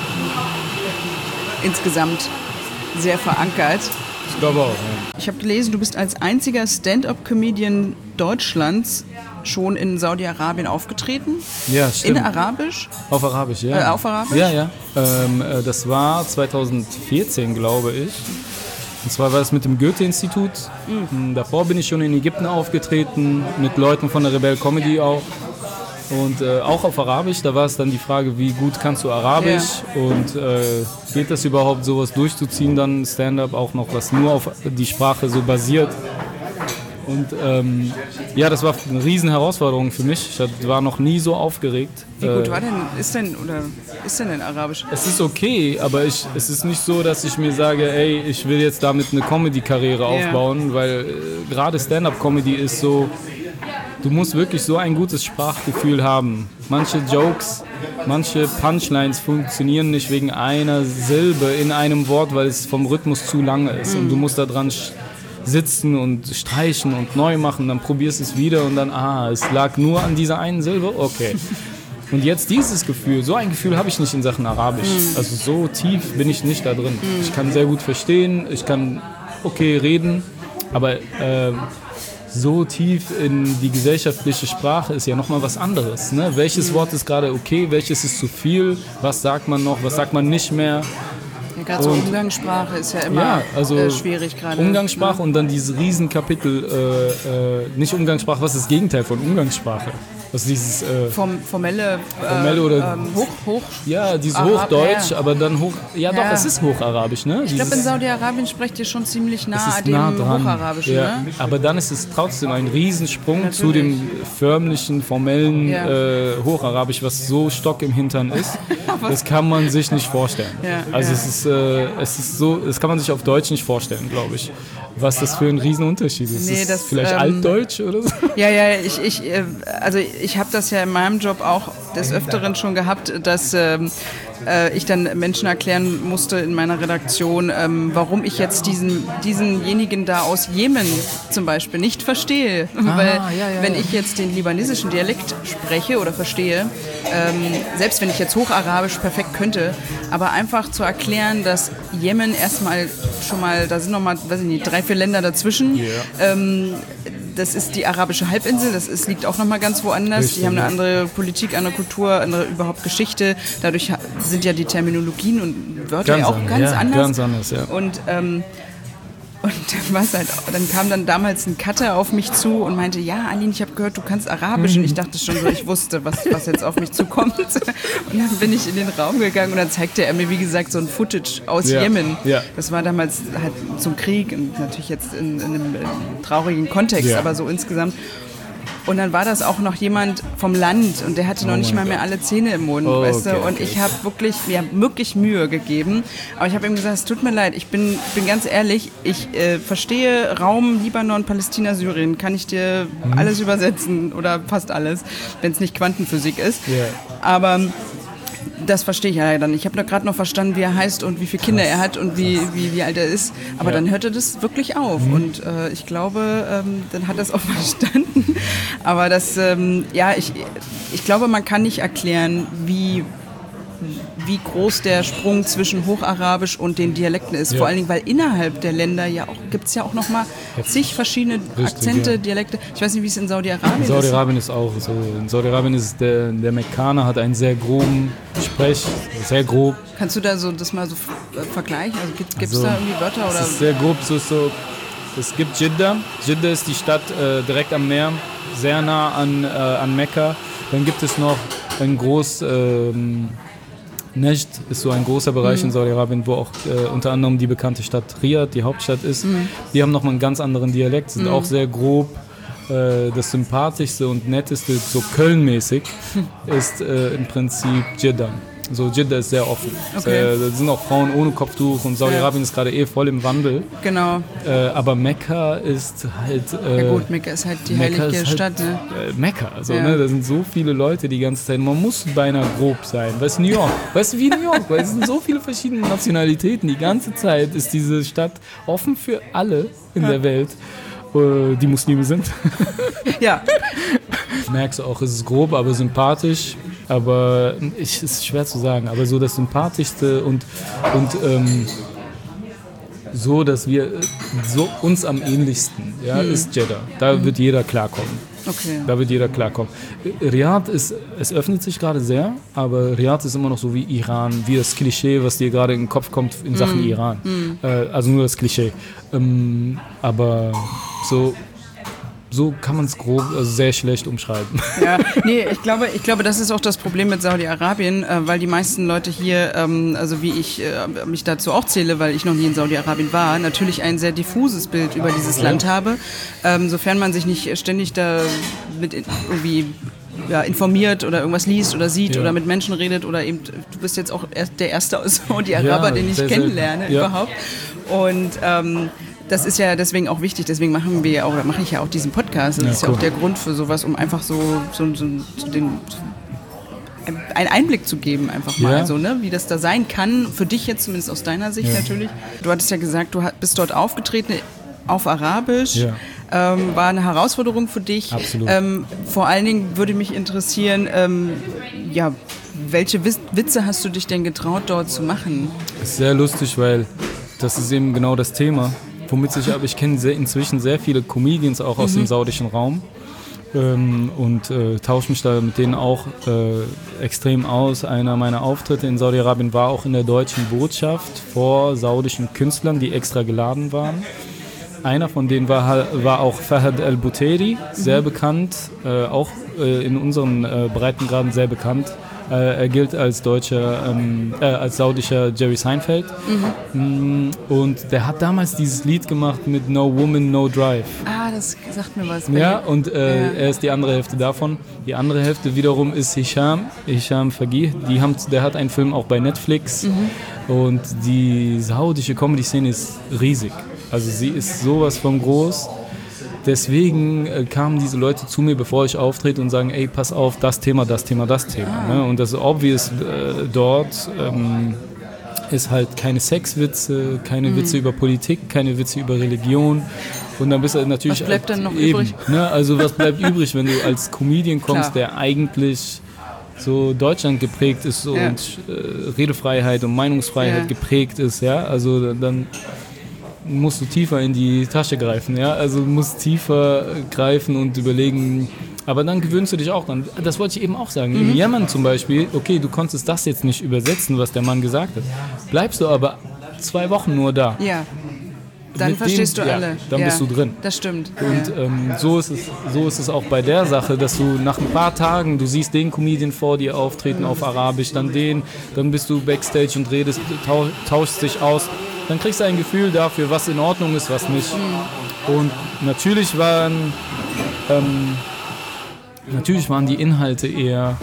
S2: insgesamt sehr verankert.
S1: Ich glaube auch, ja.
S2: Ich habe gelesen, du bist als einziger Stand-up-Comedian Deutschlands schon in Saudi-Arabien aufgetreten.
S1: Ja, stimmt.
S2: In Arabisch?
S1: Auf Arabisch, ja.
S2: Äh, auf Arabisch?
S1: Ja, ja. Ähm, äh, das war zweitausendvierzehn, glaube ich. Und zwar war das mit dem Goethe-Institut. Mhm. Davor bin ich schon in Ägypten aufgetreten, mit Leuten von der Rebel Comedy auch. Und äh, auch auf Arabisch, da war es dann die Frage, wie gut kannst du Arabisch ja. und äh, geht das überhaupt, sowas durchzuziehen, dann Stand-up auch noch, was nur auf die Sprache so basiert. Und ähm, ja, das war eine riesen Herausforderung für mich. Ich war noch nie so aufgeregt.
S2: Wie gut war denn, ist denn, oder ist denn in Arabisch?
S1: Es ist okay, aber ich, es ist nicht so, dass ich mir sage, ey, ich will jetzt damit eine Comedy-Karriere aufbauen, ja. weil äh, gerade Stand-up-Comedy ist so, du musst wirklich so ein gutes Sprachgefühl haben. Manche Jokes, manche Punchlines funktionieren nicht wegen einer Silbe in einem Wort, weil es vom Rhythmus zu lange ist. Mhm. Und du musst da dran sitzen und streichen und neu machen, dann probierst du es wieder und dann, ah, es lag nur an dieser einen Silbe, okay. Und jetzt dieses Gefühl, so ein Gefühl habe ich nicht in Sachen Arabisch. Mm. Also so tief bin ich nicht da drin. Mm. Ich kann sehr gut verstehen, ich kann okay reden, aber äh, so tief in die gesellschaftliche Sprache ist ja nochmal was anderes. Ne? Welches mm. Wort ist gerade okay, welches ist zu viel, was sagt man noch, was sagt man nicht mehr.
S2: Ja, gerade so Umgangssprache ist ja immer ja, also äh, schwierig gerade.
S1: Umgangssprache ne? Und dann dieses Riesenkapitel, äh, äh, nicht Umgangssprache, was ist das Gegenteil von Umgangssprache? Also dieses äh,
S2: Form, formelle,
S1: formelle
S2: äh,
S1: oder
S2: ähm, Hoch, Hoch,
S1: ja, dieses Arab, Hochdeutsch, ja. aber dann Hoch, ja, ja doch, es ist Hocharabisch, ne?
S2: Ich glaube, in Saudi-Arabien sprecht ihr schon ziemlich nah an dem nah Hocharabischen,
S1: ja.
S2: ne?
S1: Aber dann ist es trotzdem ein Riesensprung Natürlich. zu dem förmlichen, formellen ja. äh, Hocharabisch, was so Stock im Hintern ist. Das kann man sich nicht vorstellen. Ja, also ja. es ist, äh, es ist so, das kann man sich auf Deutsch nicht vorstellen, glaube ich. Was das für ein Riesenunterschied ist.
S2: Nee,
S1: ist
S2: das,
S1: vielleicht
S2: ähm,
S1: Altdeutsch oder so?
S2: Ja, ja, ich, ich, also ich habe das ja in meinem Job auch des Öfteren schon gehabt, dass ähm, äh, ich dann Menschen erklären musste in meiner Redaktion, ähm, warum ich jetzt diesen, diesenjenigen da aus Jemen zum Beispiel nicht verstehe. Ah, Weil ja, ja, wenn ja. ich jetzt den libanesischen Dialekt spreche oder verstehe, ähm, selbst wenn ich jetzt Hocharabisch perfekt könnte, aber einfach zu erklären, dass Jemen erstmal schon mal, da sind noch mal, weiß ich nicht, drei, vier Länder dazwischen. Yeah. Ähm, das ist die arabische Halbinsel, das ist, liegt auch noch mal ganz woanders. Richtig, die haben eine andere Politik, andere Kultur, andere überhaupt Geschichte. Dadurch sind ja die Terminologien und Wörter ja auch
S1: anders,
S2: ganz
S1: ja,
S2: anders.
S1: Ganz anders, ja.
S2: Und ähm, Und was halt, dann kam dann damals ein Cutter auf mich zu und meinte, ja, Aline, ich habe gehört, du kannst Arabisch. Und ich dachte schon so, ich wusste, was, was jetzt auf mich zukommt. Und dann bin ich in den Raum gegangen und dann zeigte er mir, wie gesagt, so ein Footage aus ja. Jemen. Ja. Das war damals halt zum Krieg und natürlich jetzt in, in, einem, in einem traurigen Kontext, ja. aber so insgesamt. Und dann war das auch noch jemand vom Land und der hatte noch oh nicht mal mehr alle Zähne im Mund, oh, weißt du. Okay, und okay. ich habe wirklich, mir wirklich Mühe gegeben. Aber ich habe ihm gesagt, es tut mir leid, ich bin, bin ganz ehrlich, ich äh, verstehe Raum Libanon, Palästina, Syrien, kann ich dir hm. alles übersetzen oder fast alles, wenn es nicht Quantenphysik ist. Yeah. Aber das verstehe ich ja leider nicht. Ich habe gerade noch verstanden, wie er heißt und wie viele Kinder er hat und wie, wie, wie alt er ist. Aber ja. dann hörte das wirklich auf. Mhm. Und äh, ich glaube, ähm, dann hat er es auch verstanden. Aber das, ähm, ja, ich, ich glaube, man kann nicht erklären, wie, wie groß der Sprung zwischen Hocharabisch und den Dialekten ist. Ja. Vor allen Dingen, weil innerhalb der Länder ja auch gibt es ja auch nochmal zig verschiedene Richtig, Akzente, ja. Dialekte. Ich weiß nicht, wie es in Saudi-Arabien ist.
S1: In Saudi-Arabien ist auch so. In Saudi-Arabien ist der, der Mekkaner hat einen sehr groben Sprech, sehr grob.
S2: Kannst du da so das mal so vergleichen? Also gibt es also, da irgendwie Wörter? Oder?
S1: Es ist sehr grob. So, so, es gibt Jeddah. Jeddah ist die Stadt äh, direkt am Meer, sehr nah an, äh, an Mekka. Dann gibt es noch ein groß... Ähm, Najd ist so ein großer Bereich mhm. in Saudi-Arabien, wo auch äh, unter anderem die bekannte Stadt Riyadh, die Hauptstadt ist. Mhm. Die haben nochmal einen ganz anderen Dialekt, sind mhm. auch sehr grob. Äh, das sympathischste und netteste, so Köln-mäßig, ist äh, im Prinzip Jeddah. So, Jeddah ist sehr offen. Okay. Äh, da sind auch Frauen ohne Kopftuch und Saudi-Arabien ja. ist gerade eh voll im Wandel.
S2: Genau.
S1: Äh, aber Mekka ist halt... Äh,
S2: ja gut, Mekka ist halt die Mekka heilige Stadt,
S1: halt,
S2: ne?
S1: Äh, Mekka, also, ja. ne, da sind so viele Leute die ganze Zeit. Man muss beinahe grob sein. Weißt du, New York, weißt du, wie New York, weil es sind so viele verschiedene Nationalitäten. Die ganze Zeit ist diese Stadt offen für alle in ja. der Welt, äh, die Muslime sind.
S2: Ja.
S1: Merkst du auch, es ist grob, aber sympathisch. Aber es ist schwer zu sagen, aber so das Sympathischste und, und ähm, so, dass wir so uns am ähnlichsten, ja, hm. ist Jeddah. Da hm. wird jeder klarkommen.
S2: Okay.
S1: Da wird jeder klarkommen. Riyadh ist, es öffnet sich gerade sehr, aber Riyadh ist immer noch so wie Iran, wie das Klischee, was dir gerade in den Kopf kommt in Sachen hm. Iran. Hm. Äh, also nur das Klischee. Ähm, aber so... So kann man es grob also sehr schlecht umschreiben.
S2: Ja, nee, ich glaube, ich glaube, das ist auch das Problem mit Saudi-Arabien, äh, weil die meisten Leute hier, ähm, also wie ich äh, mich dazu auch zähle, weil ich noch nie in Saudi-Arabien war, natürlich ein sehr diffuses Bild über dieses ja. Land habe. Ähm, sofern man sich nicht ständig da mit irgendwie ja, informiert oder irgendwas liest oder sieht ja. oder mit Menschen redet oder eben, du bist jetzt auch der Erste aus Saudi-Arabien, ja, den ich kennenlerne ja. überhaupt. Und ähm, das ist ja deswegen auch wichtig, deswegen machen wir ja auch, oder mache ich ja auch diesen Podcast. Das
S1: ja,
S2: ist ja
S1: cool.
S2: auch der Grund für sowas, um einfach so, so, so, so den, einen Einblick zu geben, einfach mal,
S1: ja.
S2: so, ne? Wie das da sein kann, für dich jetzt zumindest aus deiner Sicht ja. natürlich. Du hattest ja gesagt, du bist dort aufgetreten auf Arabisch,
S1: ja.
S2: ähm, war eine Herausforderung für dich.
S1: Absolut.
S2: Ähm, vor allen Dingen würde mich interessieren, ähm, ja, welche Witze hast du dich denn getraut, dort zu machen?
S1: Das ist sehr lustig, weil das ist eben genau das Thema, womit sich, aber ich kenne sehr, inzwischen sehr viele Comedians auch aus mhm. dem saudischen Raum. Ähm, und äh, tausche mich da mit denen auch äh, extrem aus. Einer meiner Auftritte in Saudi-Arabien war auch in der deutschen Botschaft vor saudischen Künstlern, die extra geladen waren. Einer von denen war, war auch Fahad al-Buteri, sehr mhm. bekannt, äh, auch äh, in unseren äh, Breitengraden sehr bekannt. Äh, er gilt als deutscher, ähm, äh, als saudischer Jerry Seinfeld. Mhm. Und der hat damals dieses Lied gemacht mit No Woman, No Drive.
S2: Ah, das sagt mir was.
S1: Ja, und äh, ja. er ist die andere Hälfte davon. Die andere Hälfte wiederum ist Hisham, Hisham Fagih. Die haben, der hat einen Film auch bei Netflix. Mhm. Und die saudische Comedy-Szene ist riesig. Also sie ist sowas von groß. Deswegen äh, kamen diese Leute zu mir, bevor ich auftrete und sagen, ey, pass auf, das Thema, das Thema, das Thema. Ah. Ne? Und das Obvious äh, dort ähm, ist halt keine Sexwitze, keine mhm. Witze über Politik, keine Witze über Religion. Und dann bist du natürlich...
S2: Was bleibt dann noch
S1: eben,
S2: übrig?
S1: Ne? Also was bleibt übrig, wenn du als Comedian kommst,
S2: Klar.
S1: der eigentlich so Deutschland geprägt ist so,
S2: ja.
S1: und äh, Redefreiheit und Meinungsfreiheit ja. geprägt ist, ja, also dann... musst du tiefer in die Tasche greifen, ja, also du musst tiefer greifen und überlegen, aber dann gewöhnst du dich auch dran. Das wollte ich eben auch sagen. Mhm. Im Jemen zum Beispiel, okay, du konntest das jetzt nicht übersetzen, was der Mann gesagt hat. Bleibst du aber zwei Wochen nur da.
S2: Ja. Dann
S1: Mit
S2: verstehst
S1: dem,
S2: du
S1: ja,
S2: alle.
S1: Dann
S2: ja,
S1: bist du drin.
S2: Das stimmt.
S1: Und
S2: ja.
S1: ähm, so, ist es, so ist es auch bei der Sache, dass du nach ein paar Tagen, du siehst den Comedian vor dir auftreten mhm. auf Arabisch, dann den, dann bist du Backstage und redest, tausch, tauschst dich aus. Dann kriegst du ein Gefühl dafür, was in Ordnung ist, was nicht. Mhm. Und natürlich waren, ähm, natürlich waren die Inhalte eher,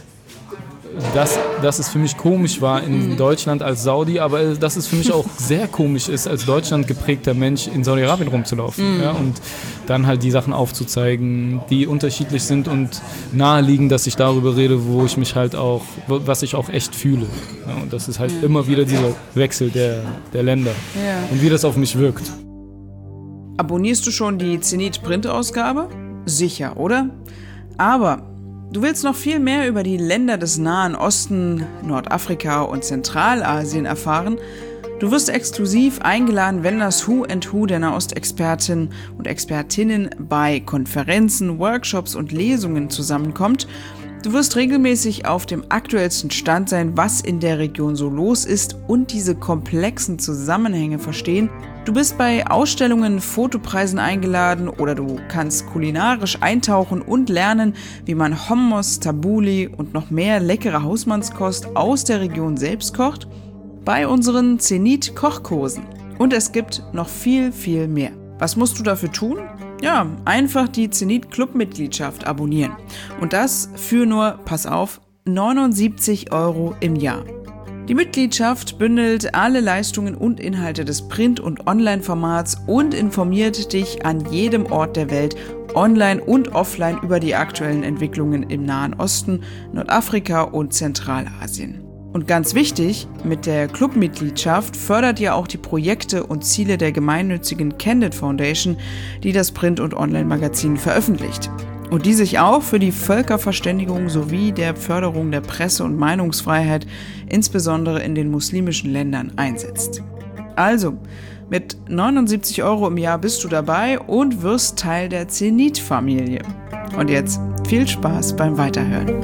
S1: dass, dass es für mich komisch war in mhm. Deutschland als Saudi, aber dass es für mich auch sehr komisch ist, als Deutschland geprägter Mensch in Saudi-Arabien rumzulaufen. Mhm. Ja, und dann halt die Sachen aufzuzeigen, die unterschiedlich sind und naheliegen, dass ich darüber rede, wo ich mich halt auch, was ich auch echt fühle. Ja, und das ist halt ja. immer wieder dieser Wechsel der, der Länder
S2: ja.
S1: und wie das auf mich wirkt.
S2: Abonnierst du schon die Zenit-Print-Ausgabe? Sicher, oder? Aber du willst noch viel mehr über die Länder des Nahen Osten, Nordafrika und Zentralasien erfahren? Du wirst exklusiv eingeladen, wenn das Who and Who der Nahostexpertinnen und Expertinnen bei Konferenzen, Workshops und Lesungen zusammenkommt. Du wirst regelmäßig auf dem aktuellsten Stand sein, was in der Region so los ist und diese komplexen Zusammenhänge verstehen. Du bist bei Ausstellungen, Fotopreisen eingeladen oder du kannst kulinarisch eintauchen und lernen, wie man Hummus, Tabbouleh und noch mehr leckere Hausmannskost aus der Region selbst kocht, bei unseren Zenit-Kochkursen. Und es gibt noch viel, viel mehr. Was musst du dafür tun? Ja, einfach die Zenit-Club-Mitgliedschaft abonnieren. Und das für nur, pass auf, neunundsiebzig Euro im Jahr. Die Mitgliedschaft bündelt alle Leistungen und Inhalte des Print- und Online-Formats und informiert dich an jedem Ort der Welt, online und offline, über die aktuellen Entwicklungen im Nahen Osten, Nordafrika und Zentralasien. Und ganz wichtig, mit der Clubmitgliedschaft fördert ihr auch die Projekte und Ziele der gemeinnützigen Candid Foundation, die das Print- und Online-Magazin veröffentlicht. Und die sich auch für die Völkerverständigung sowie der Förderung der Presse- und Meinungsfreiheit, insbesondere in den muslimischen Ländern, einsetzt. Also, mit neunundsiebzig Euro im Jahr bist du dabei und wirst Teil der Zenit-Familie. Und jetzt viel Spaß beim Weiterhören.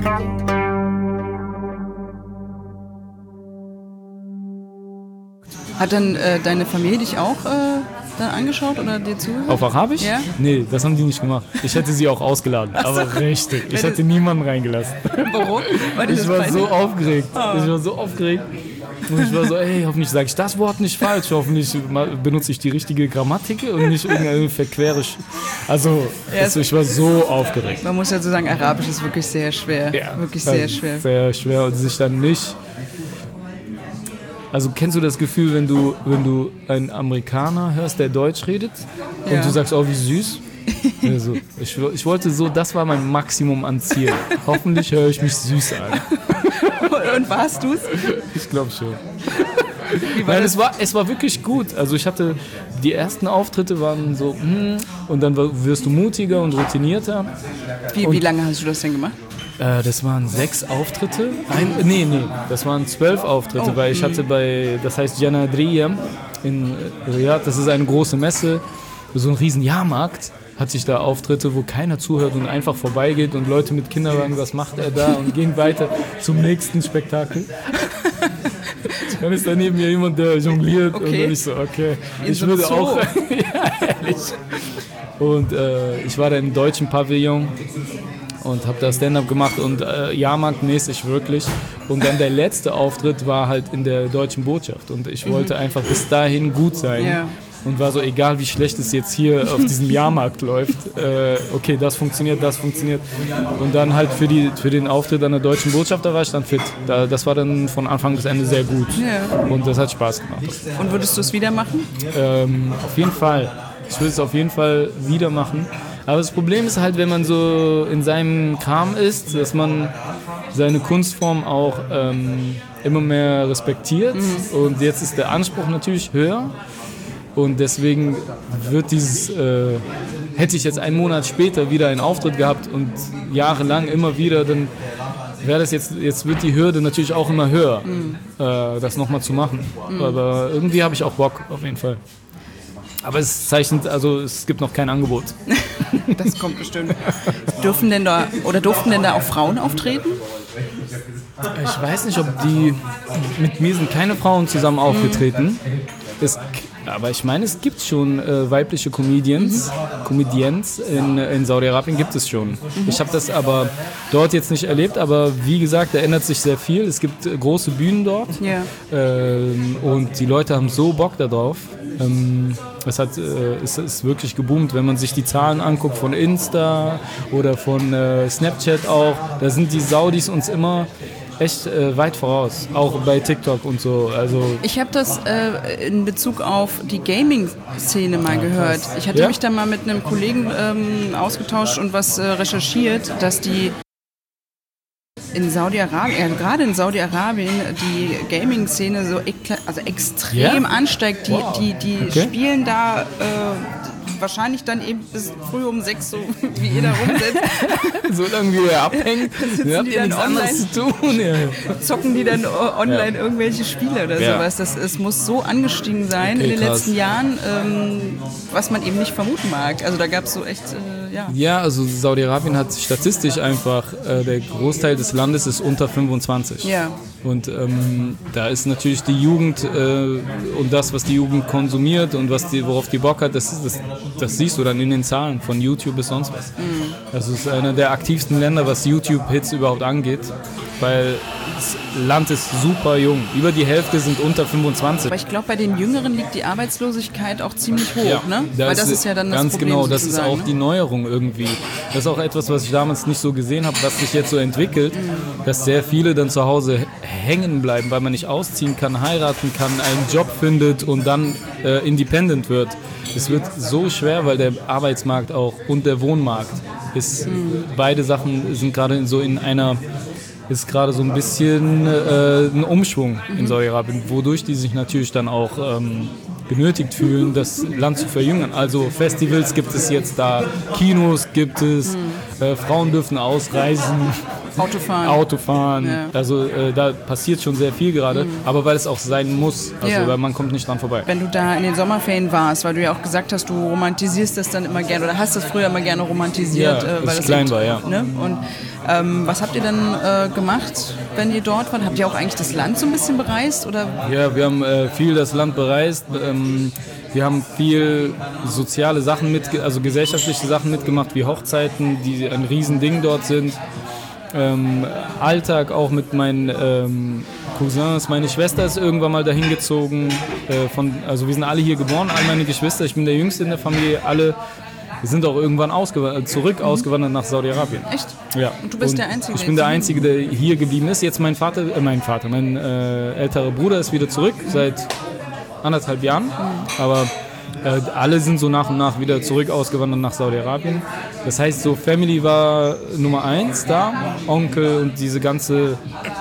S2: Hat dann äh, deine Familie dich auch äh, dann angeschaut oder dir zugehört?
S1: Auf Arabisch?
S2: Ja.
S1: Nee, das haben die nicht gemacht. Ich hätte sie auch ausgeladen, aber so. Richtig. Ich hätte niemanden reingelassen.
S2: Warum? Weil
S1: ich war so aufgeregt. Oh. Ich war so aufgeregt. Und ich war so, ey, hoffentlich sage ich das Wort nicht falsch. Hoffentlich benutze ich die richtige Grammatik und nicht irgendeine verquere... Also, ja, also, ich war so aufgeregt.
S2: Man muss ja so sagen, Arabisch ist wirklich sehr schwer.
S1: Ja,
S2: wirklich sehr schwer.
S1: Sehr schwer und sich dann nicht... also kennst du das Gefühl, wenn du, wenn du einen Amerikaner hörst, der Deutsch redet und ja. du sagst, oh, wie süß? Also, ich, ich wollte so, das war mein Maximum an Ziel. Hoffentlich höre ich mich süß an.
S2: Und warst du's?
S1: Ich glaube schon. Nein, es war, es war wirklich gut. Also ich hatte, die ersten Auftritte waren so, hm, und dann wirst du mutiger und routinierter.
S2: Wie,
S1: und,
S2: wie lange hast du das denn gemacht?
S1: Äh, das waren sechs Auftritte. Ein, nee, nee, das waren zwölf Auftritte, oh, weil ich mh. hatte bei, das heißt Janadriya in Riyadh, das ist eine große Messe, so ein riesen Jahrmarkt. Hatte ich da Auftritte, wo keiner zuhört und einfach vorbeigeht und Leute mit Kinderwagen, was macht er da, und gehen weiter zum nächsten Spektakel. Dann ist da neben mir jemand, der jongliert, okay. Und dann ich so, okay, in ich so würde Zoo. Auch, ja, ehrlich. Und äh, ich war da im deutschen Pavillon und habe da Stand-up gemacht und äh, Jahrmarktmäßig wirklich. Und dann der letzte Auftritt war halt in der Deutschen Botschaft und ich wollte mhm. einfach bis dahin gut sein. Yeah. Und war so, egal wie schlecht es jetzt hier auf diesem Jahrmarkt läuft, äh, okay, das funktioniert, das funktioniert. Und dann halt für, die, für den Auftritt an der Deutschen Botschaft, da war ich dann fit. Da, das war dann von Anfang bis Ende sehr gut. Ja. Und das hat Spaß gemacht.
S2: Und würdest du es wieder machen?
S1: Ähm, auf jeden Fall. Ich würde es auf jeden Fall wieder machen. Aber das Problem ist halt, wenn man so in seinem Kram ist, dass man seine Kunstform auch ähm, immer mehr respektiert. Mhm. Und jetzt ist der Anspruch natürlich höher. Und deswegen wird dieses, äh, hätte ich jetzt einen Monat später wieder einen Auftritt gehabt und jahrelang immer wieder, dann wäre das jetzt, jetzt wird die Hürde natürlich auch immer höher, mhm. äh, das nochmal zu machen. Mhm. Aber irgendwie habe ich auch Bock, auf jeden Fall. Aber es zeichnet, also es gibt noch kein Angebot.
S2: Das kommt bestimmt. Dürfen denn da, oder durften denn da auch Frauen auftreten?
S1: Ich weiß nicht, ob die, mit mir sind keine Frauen zusammen aufgetreten. Es, aber ich meine, es gibt schon äh, weibliche Comedians, mhm. Comedians in, in Saudi-Arabien gibt es schon. Mhm. Ich habe das aber dort jetzt nicht erlebt, aber wie gesagt, da ändert sich sehr viel. Es gibt äh, große Bühnen dort ja. ähm, und die Leute haben so Bock darauf. Ähm, es, hat, äh, es ist wirklich geboomt, wenn man sich die Zahlen anguckt von Insta oder von äh, Snapchat auch. Da sind die Saudis uns immer echt äh, weit voraus, auch bei TikTok und so. Also
S2: ich habe das äh, in Bezug auf die Gaming-Szene mal ja, gehört. Ich hatte ja? mich da mal mit einem Kollegen ähm, ausgetauscht und was äh, recherchiert, dass die in Saudi-Arabien, äh, gerade in Saudi-Arabien, die Gaming-Szene so ekla- also extrem yeah? ansteigt. Die, wow. die, die okay. spielen da äh, wahrscheinlich dann eben bis früh um sechs, so wie jeder rumsitzt.
S1: So lange wie er abhängt,
S2: sitzen die dann online,
S1: zu tun. Ja.
S2: Zocken die dann online ja. irgendwelche Spiele oder ja. sowas. Das, es muss so angestiegen sein okay, in den krass. letzten Jahren, ähm, was man eben nicht vermuten mag. Also da gab es so echt, äh, ja.
S1: Ja, also Saudi-Arabien hat statistisch einfach, äh, der Großteil des Landes ist unter fünfundzwanzig. Ja. Und ähm, da ist natürlich die Jugend äh, und das, was die Jugend konsumiert und was die, worauf die Bock hat, das, das, das siehst du dann in den Zahlen von YouTube bis sonst was. Mhm. Das ist einer der aktivsten Länder, was YouTube-Hits überhaupt angeht, weil das Land ist super jung. Über die Hälfte sind unter fünfundzwanzig.
S2: Aber ich glaube, bei den Jüngeren liegt die Arbeitslosigkeit auch ziemlich hoch,
S1: ja,
S2: ne?
S1: Das
S2: weil das ist, ist ja dann das
S1: ganz
S2: Problem.
S1: Genau, das ist auch
S2: ne?
S1: die Neuerung irgendwie. Das ist auch etwas, was ich damals nicht so gesehen habe, was sich jetzt so entwickelt, mhm. dass sehr viele dann zu Hause hängen bleiben, weil man nicht ausziehen kann, heiraten kann, einen Job findet und dann äh, independent wird. Es wird so schwer, weil der Arbeitsmarkt auch und der Wohnmarkt ist, mhm. beide Sachen sind gerade so in einer, ist gerade so ein bisschen äh, ein Umschwung mhm. in Saudi-Arabien, wodurch die sich natürlich dann auch ähm, genötigt fühlen, das Land zu verjüngen. Also Festivals gibt es jetzt da, Kinos gibt es, mhm. äh, Frauen dürfen ausreisen.
S2: Autofahren.
S1: Autofahren.
S2: Ja.
S1: Also äh, da passiert schon sehr viel gerade, mhm. aber weil es auch sein muss, also ja. weil man kommt nicht dran vorbei.
S2: Wenn du da in den Sommerferien warst, weil du ja auch gesagt hast, du romantisierst das dann immer gerne oder hast das früher immer gerne romantisiert.
S1: Ja,
S2: äh, weil
S1: als
S2: ich
S1: das klein war, ja.
S2: Ne? Und ähm, was habt ihr dann äh, gemacht, wenn ihr dort wart? Habt ihr auch eigentlich das Land so ein bisschen bereist? Oder?
S1: Ja, wir haben äh, viel das Land bereist. Ähm, wir haben viel soziale Sachen, mit, also gesellschaftliche Sachen mitgemacht, wie Hochzeiten, die ein Riesending dort sind. Ähm, Alltag auch mit meinen ähm, Cousins. Meine Schwester ist irgendwann mal dahin gezogen. Äh, von, also wir sind alle hier geboren, all meine Geschwister. Ich bin der Jüngste in der Familie. Alle Wir sind auch irgendwann ausgew- zurück mhm. ausgewandert nach Saudi-Arabien.
S2: Echt?
S1: Ja.
S2: Und du bist
S1: und
S2: der Einzige?
S1: Ich bin der Einzige, der hier geblieben ist. Jetzt mein Vater, äh, mein Vater, mein äh, älterer Bruder ist wieder zurück mhm. seit anderthalb Jahren. Mhm. Aber äh, alle sind so nach und nach wieder zurück ausgewandert nach Saudi-Arabien. Das heißt, so Family war Nummer eins da, Onkel und diese ganze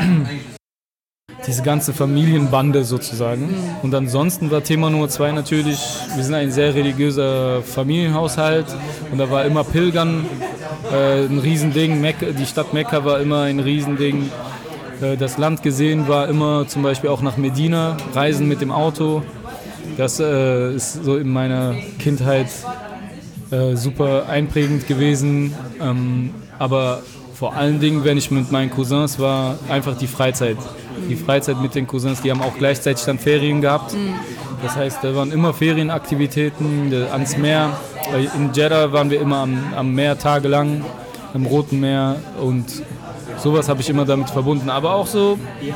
S1: diese ganze Familienbande sozusagen. Mhm. Und ansonsten war Thema Nummer zwei natürlich, wir sind ein sehr religiöser Familienhaushalt und da war immer Pilgern äh, ein Riesending. Mekka, die Stadt Mekka war immer ein Riesending. Äh, das Land gesehen war immer zum Beispiel auch nach Medina, Reisen mit dem Auto. Das äh, ist so in meiner Kindheit äh, super einprägend gewesen. Ähm, aber vor allen Dingen, wenn ich mit meinen Cousins war, einfach die Freizeit. Die Freizeit mit den Cousins, die haben auch gleichzeitig dann Ferien gehabt. Das heißt, da waren immer Ferienaktivitäten ans Meer. In Jeddah waren wir immer am, am Meer tagelang, am Roten Meer und sowas habe ich immer damit verbunden. Aber auch so,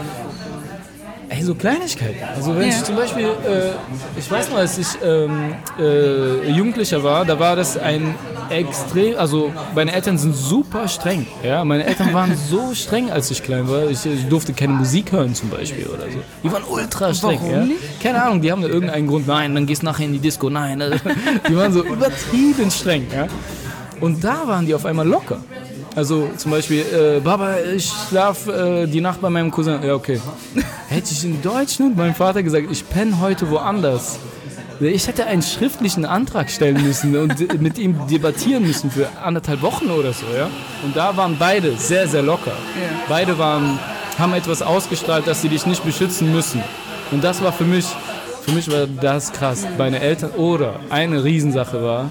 S1: ey, so Kleinigkeiten. Also wenn ja. ich zum Beispiel, äh, ich weiß noch, als ich ähm, äh, Jugendlicher war, da war das ein extrem, also meine Eltern sind super streng. Ja? Meine Eltern waren so streng, als ich klein war. Ich, ich durfte keine Musik hören zum Beispiel oder so. Die waren ultra streng. Warum ja? nicht? Keine Ahnung, die haben da irgendeinen Grund. Nein, dann gehst du nachher in die Disco. Nein, die waren so übertrieben streng. Ja? Und da waren die auf einmal locker. Also zum Beispiel, äh, Baba, ich schlaf äh, die Nacht bei meinem Cousin. Ja, okay. Hätte ich in Deutschland meinem Vater gesagt, ich penne heute woanders. Ich hätte einen schriftlichen Antrag stellen müssen und mit ihm debattieren müssen für anderthalb Wochen oder so. Ja? Und da waren beide sehr, sehr locker. Ja. Beide waren, haben etwas ausgestrahlt, dass sie dich nicht beschützen müssen. Und das war für mich, für mich war das krass. Meine Eltern, oder eine Riesensache war,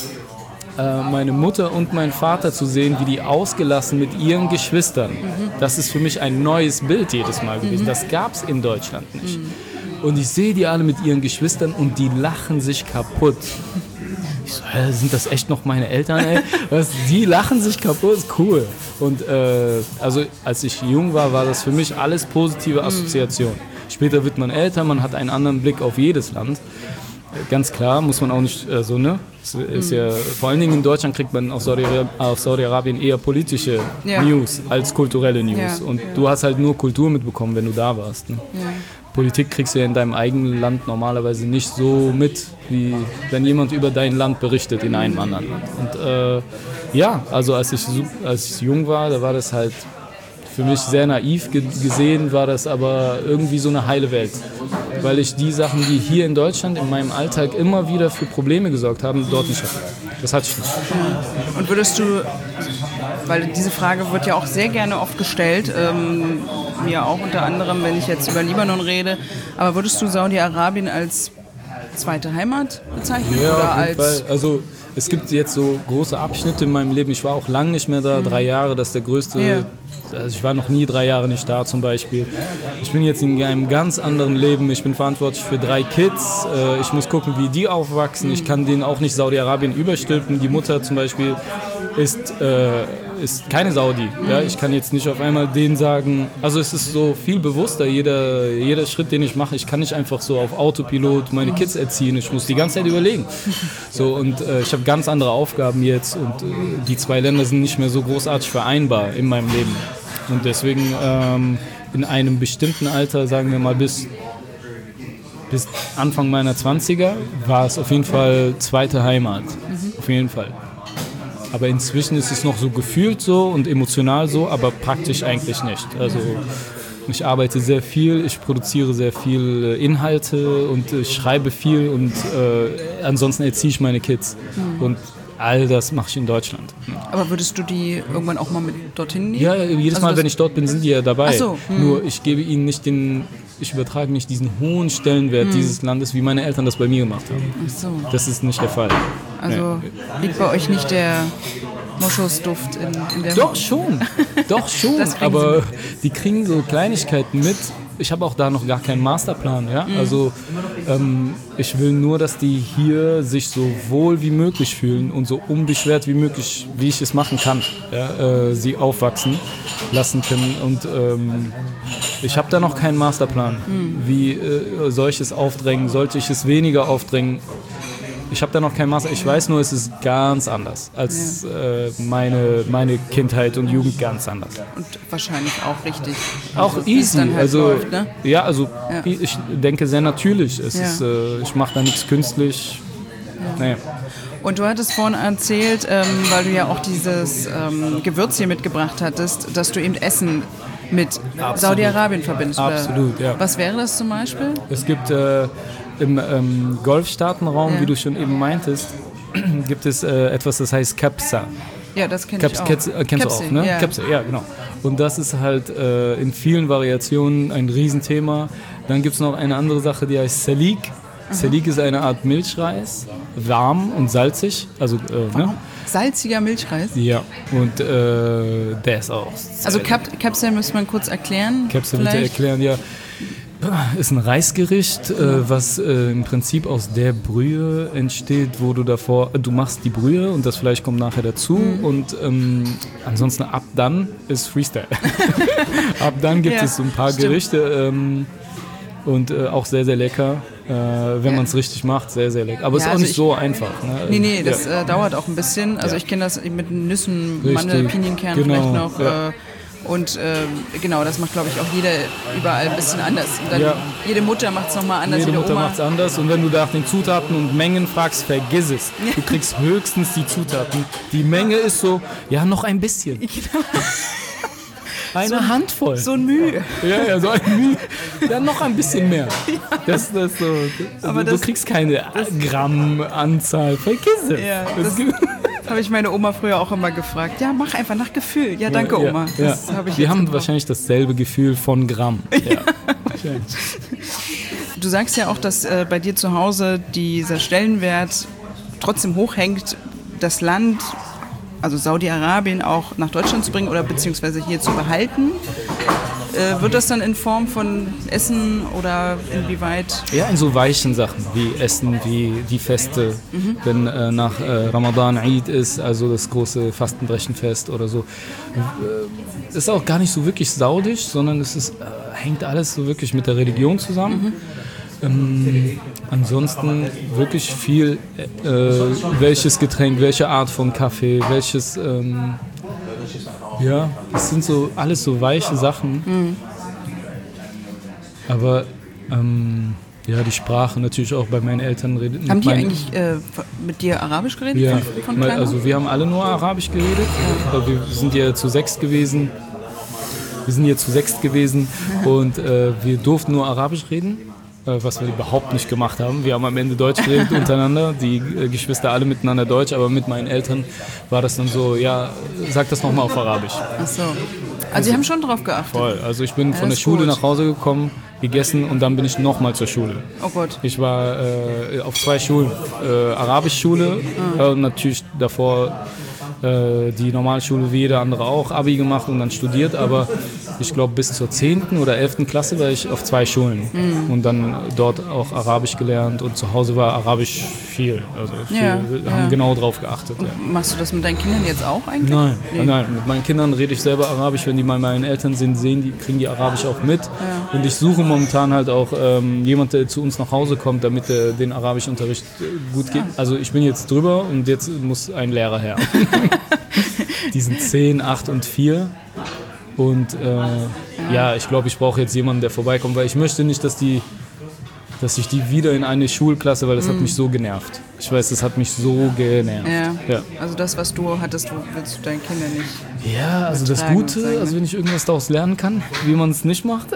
S1: meine Mutter und meinen Vater zu sehen, wie die ausgelassen mit ihren Geschwistern. Mhm. Das ist für mich ein neues Bild jedes Mal gewesen. Mhm. Das gab es in Deutschland nicht. Mhm. Und ich sehe die alle mit ihren Geschwistern und die lachen sich kaputt. Ich so, hä, sind das echt noch meine Eltern, ey? Was, die lachen sich kaputt, cool. Und äh, also als ich jung war, war das für mich alles positive Assoziation. Mhm. Später wird man älter, man hat einen anderen Blick auf jedes Land. Ganz klar, muss man auch nicht äh, so, ne? Es ist ja, vor allen Dingen in Deutschland kriegt man auf Saudi-Arabien, auf Saudi-Arabien eher politische ja. News als kulturelle News. Ja. Und du hast halt nur Kultur mitbekommen, wenn du da warst. Ne? Ja. Politik kriegst du ja in deinem eigenen Land normalerweise nicht so mit, wie wenn jemand über dein Land berichtet in einem anderen Land. Und äh, ja, also als ich, als ich jung war, da war das halt für mich sehr naiv ge- gesehen, war das aber irgendwie so eine heile Welt. Weil ich die Sachen, die hier in Deutschland in meinem Alltag immer wieder für Probleme gesorgt haben, dort nicht hatte. Das hatte ich nicht.
S2: Und würdest du, weil diese Frage wird ja auch sehr gerne oft gestellt, ähm, mir auch unter anderem, wenn ich jetzt über Libanon rede, aber würdest du Saudi-Arabien als zweite Heimat bezeichnen?
S1: Ja,
S2: oder
S1: auf jeden
S2: als
S1: Fall. Also es gibt jetzt so große Abschnitte in meinem Leben. Ich war auch lange nicht mehr da, mhm. drei Jahre, das ist der größte. Ja. Also ich war noch nie drei Jahre nicht da zum Beispiel. Ich bin jetzt in einem ganz anderen Leben. Ich bin verantwortlich für drei Kids. Ich muss gucken, wie die aufwachsen. Ich kann denen auch nicht Saudi-Arabien überstülpen. Die Mutter zum Beispiel ist, äh, ist keine Saudi. Ja? Ich kann jetzt nicht auf einmal denen sagen, also es ist so viel bewusster, jeder, jeder Schritt, den ich mache. Ich kann nicht einfach so auf Autopilot meine Kids erziehen. Ich muss die ganze Zeit überlegen. So, und äh, ich habe ganz andere Aufgaben jetzt und äh, die zwei Länder sind nicht mehr so großartig vereinbar in meinem Leben. Und deswegen ähm, in einem bestimmten Alter, sagen wir mal bis, bis Anfang meiner zwanziger, war es auf jeden Fall zweite Heimat. Mhm. Auf jeden Fall. Aber inzwischen ist es noch so gefühlt so und emotional so, aber praktisch eigentlich nicht. Also ich arbeite sehr viel, ich produziere sehr viel Inhalte und ich schreibe viel und äh, ansonsten erziehe ich meine Kids. Mhm. Und all das mache ich in Deutschland.
S2: Aber würdest du die irgendwann auch mal mit dorthin nehmen?
S1: Ja, jedes also Mal, wenn ich dort bin, sind die ja dabei.
S2: Ach so, hm.
S1: Nur ich gebe ihnen nicht den, ich übertrage nicht diesen hohen Stellenwert hm. dieses Landes, wie meine Eltern das bei mir gemacht haben.
S2: Ach so.
S1: Das ist nicht der Fall.
S2: Also nee. Liegt bei euch nicht der Moschusduft in, in der
S1: Doch schon, doch schon, aber die kriegen so Kleinigkeiten mit. Ich habe auch da noch gar keinen Masterplan, ja. Mhm. Also ähm, ich will nur, dass die hier sich so wohl wie möglich fühlen und so unbeschwert wie möglich, wie ich es machen kann, ja? äh, sie aufwachsen lassen können. Und ähm, ich habe da noch keinen Masterplan, mhm. wie äh, soll ich es aufdrängen, sollte ich es weniger aufdrängen. ich habe da noch kein Master. Ich weiß nur, es ist ganz anders als ja. äh, meine, meine Kindheit und Jugend ganz anders.
S2: Und wahrscheinlich auch richtig.
S1: Auch
S2: also,
S1: easy.
S2: Halt
S1: also
S2: läuft, ne?
S1: ja, also
S2: ja.
S1: ich denke sehr natürlich. Es
S2: ja.
S1: ist, äh, ich mache da nichts künstlich. Ja. Nee.
S2: Und du hattest vorhin erzählt, ähm, weil du ja auch dieses ähm, Gewürz hier mitgebracht hattest, dass du eben Essen mit Absolut. Saudi-Arabien verbindest.
S1: Absolut,
S2: oder?
S1: ja.
S2: Was wäre das zum Beispiel?
S1: Es gibt äh, im ähm, Golfstaatenraum, ja. wie du schon eben meintest, gibt es äh, etwas, das heißt Kabsa.
S2: Ja, das kenne ich auch.
S1: Kennst, äh, kennst du auch, ne?
S2: Ja.
S1: Kabsa, ja, genau. Und das ist halt äh, in vielen Variationen ein Riesenthema. Dann gibt es noch eine andere Sache, die heißt Salik. Mhm. Salik ist eine Art Milchreis, warm und salzig. Also, äh, ne?
S2: Salziger Milchreis?
S1: Ja, und äh, der ist auch...
S2: Also Kap- Kapsel müsste man kurz erklären.
S1: Kapsel bitte erklären, ja. Ist ein Reisgericht, äh, was äh, im Prinzip aus der Brühe entsteht, wo du davor, du machst die Brühe und das Fleisch kommt nachher dazu mhm. und ähm, ansonsten ab dann ist Freestyle. Ab dann gibt ja, es so ein paar stimmt. Gerichte ähm, und äh, auch sehr, sehr lecker. Äh, wenn ja. man es richtig macht, sehr, sehr lecker. Aber es ja, ist auch also nicht ich, so einfach. Ne?
S2: Nee, nee, das ja. äh, dauert auch ein bisschen. Also ja. ich kenne das mit Nüssen, Mandel, Pinienkern genau. vielleicht noch. Ja. Äh, und äh, genau, das macht, glaube ich, auch jeder überall ein bisschen anders. Und dann, ja. Jede Mutter macht es nochmal anders.
S1: Jede, jede Mutter
S2: macht
S1: es anders. Und wenn du nach den Zutaten und Mengen fragst, vergiss es. Du kriegst höchstens die Zutaten. Die Menge ist so, ja, noch ein bisschen. Genau. Eine so, Handvoll.
S2: So ein Mühe.
S1: Ja, ja, so ein Mühe. Ja, noch ein bisschen mehr. Ja. Das, das so,
S2: Aber
S1: du,
S2: das,
S1: du kriegst keine Grammanzahl. Vergiss es.
S2: Ja, das habe ich meine Oma früher auch immer gefragt. Ja, mach einfach nach Gefühl. Ja, danke,
S1: ja,
S2: Oma.
S1: Ja,
S2: das
S1: ja.
S2: hab ich
S1: Wir
S2: jetzt
S1: haben
S2: gebraucht.
S1: Wahrscheinlich dasselbe Gefühl von Gramm. Ja.
S2: Du sagst ja auch, dass äh, bei dir zu Hause dieser Stellenwert trotzdem hochhängt, das Land, also Saudi-Arabien, auch nach Deutschland zu bringen oder beziehungsweise hier zu behalten. Äh, wird das dann in Form von Essen oder inwieweit?
S1: Ja, in so weichen Sachen wie Essen, wie die Feste. Mhm. Wenn äh, nach äh, Ramadan Eid ist, also das große Fastenbrechenfest oder so. Äh, ist auch gar nicht so wirklich saudisch, sondern es ist, äh, hängt alles so wirklich mit der Religion zusammen. Mhm. Ähm, ansonsten wirklich viel, äh, welches Getränk, welche Art von Kaffee, welches, ähm, ja, das sind so alles so weiche Sachen. Mhm. Aber ähm, ja, die Sprache natürlich auch bei meinen Eltern redet.
S2: Haben die eigentlich äh, mit dir Arabisch geredet?
S1: Ja,
S2: von, von
S1: also wir haben alle nur Arabisch geredet. Ja. Wir sind ja zu sechs gewesen. Wir sind hier zu sechs gewesen und äh, wir durften nur Arabisch reden. Was wir überhaupt nicht gemacht haben. Wir haben am Ende Deutsch geredet untereinander, die äh, Geschwister alle miteinander Deutsch, aber mit meinen Eltern war das dann so, ja, sag das nochmal auf Arabisch.
S2: Ach so. Also Sie haben schon drauf geachtet?
S1: Voll. Also ich bin
S2: ja,
S1: von der Schule
S2: gut.
S1: nach Hause gekommen, gegessen und dann bin ich nochmal zur Schule.
S2: Oh Gott.
S1: Ich war äh, auf zwei Schulen, äh, Arabischschule ah. äh, und natürlich davor äh, die Normalschule wie jeder andere auch, Abi gemacht und dann studiert, aber ich glaube bis zur zehnten oder elften Klasse war ich auf zwei Schulen mhm. und dann dort auch Arabisch gelernt und zu Hause war Arabisch viel, also viel,
S2: ja,
S1: wir haben
S2: ja.
S1: genau drauf geachtet.
S2: Und
S1: ja.
S2: Machst du das mit deinen Kindern jetzt auch eigentlich?
S1: Nein,
S2: nee.
S1: nein, mit meinen Kindern rede ich selber Arabisch, wenn die bei meinen Eltern sind, sehen die, kriegen die Arabisch auch mit
S2: ja.
S1: und ich suche momentan halt auch ähm, jemand, der zu uns nach Hause kommt, damit der den Arabischunterricht gut geht. Also ich bin jetzt drüber und jetzt muss ein Lehrer her. Die sind zehn, acht und vier. Und äh, ja, ich glaube, ich brauche jetzt jemanden, der vorbeikommt, weil ich möchte nicht, dass die, dass ich die wieder in eine Schulklasse, weil das mm. hat mich so genervt. Ich weiß, das hat mich so genervt.
S2: Ja.
S1: Ja.
S2: Also das, was du hattest, willst du deinen Kindern nicht.
S1: Ja, also das Gute, also wenn ich irgendwas daraus lernen kann, wie man es nicht macht.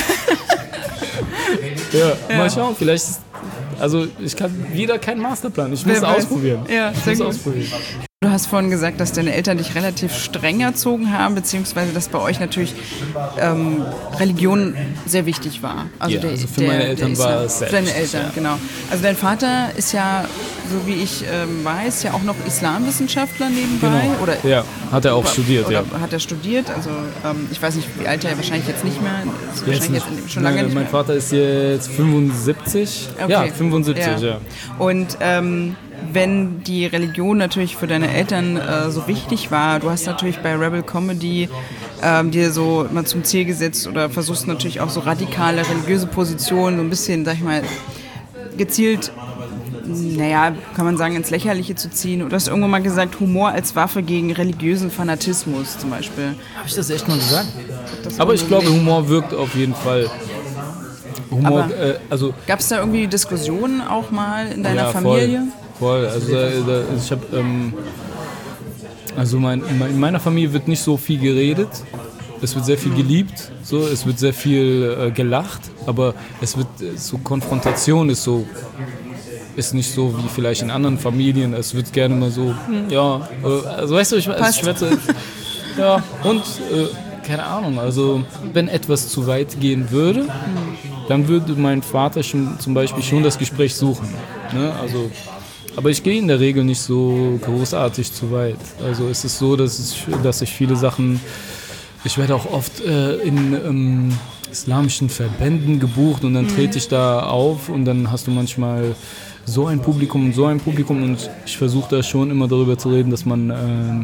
S1: ja, ja, mal schauen, vielleicht, also ich kann wieder keinen Masterplan, ich muss es ausprobieren.
S2: Ja,
S1: ich muss ausprobieren.
S2: Du hast vorhin gesagt, dass deine Eltern dich relativ streng erzogen haben, beziehungsweise dass bei euch natürlich ähm, Religion sehr wichtig war. Also,
S1: ja,
S2: der,
S1: also für
S2: der,
S1: meine Eltern war es sehr
S2: Für deine
S1: wichtig,
S2: Eltern,
S1: ja.
S2: genau. Also dein Vater ist ja, so wie ich ähm, weiß, ja auch noch Islamwissenschaftler nebenbei.
S1: Genau.
S2: Oder,
S1: ja, hat er auch oder, studiert,
S2: oder
S1: ja.
S2: Hat er studiert, also ähm, ich weiß nicht, wie alt er wahrscheinlich jetzt nicht mehr, ist wahrscheinlich
S1: jetzt
S2: jetzt schon lange
S1: Nein,
S2: nicht
S1: mein
S2: mehr.
S1: Vater ist jetzt fünfundsiebzig.
S2: Okay.
S1: Ja, fünfundsiebzig, ja.
S2: ja. Und ähm, wenn die Religion natürlich für deine Eltern äh, so wichtig war, du hast natürlich bei Rebel Comedy ähm, dir so mal zum Ziel gesetzt oder versuchst natürlich auch so radikale religiöse Positionen so ein bisschen, sag ich mal, gezielt naja, kann man sagen, ins Lächerliche zu ziehen. Du hast irgendwann mal gesagt, Humor als Waffe gegen religiösen Fanatismus zum Beispiel.
S1: Habe ich das echt mal gesagt? Aber ich glaube, Humor wirkt auf jeden Fall. Humor, äh, also
S2: gab es da irgendwie Diskussionen auch mal in deiner
S1: ja,
S2: Familie?
S1: Voll, voll. Also da, da, ich habe, ähm, also mein, in meiner Familie wird nicht so viel geredet. Es wird sehr viel geliebt, so, es wird sehr viel äh, gelacht, aber es wird so Konfrontation ist so ist nicht so wie vielleicht in anderen Familien. Es wird gerne mal so, ja, äh, also weißt du, ich, also ich wette, ja und äh, keine Ahnung, also wenn etwas zu weit gehen würde, dann würde mein Vater schon zum Beispiel schon das Gespräch suchen, ne? Also aber ich gehe in der Regel nicht so großartig zu weit. Also es ist so, dass, es, dass ich viele Sachen Ich werde auch oft äh, in ähm, islamischen Verbänden gebucht und dann mhm. trete ich da auf und dann hast du manchmal so ein Publikum und so ein Publikum und ich versuche da schon immer darüber zu reden, dass man ähm,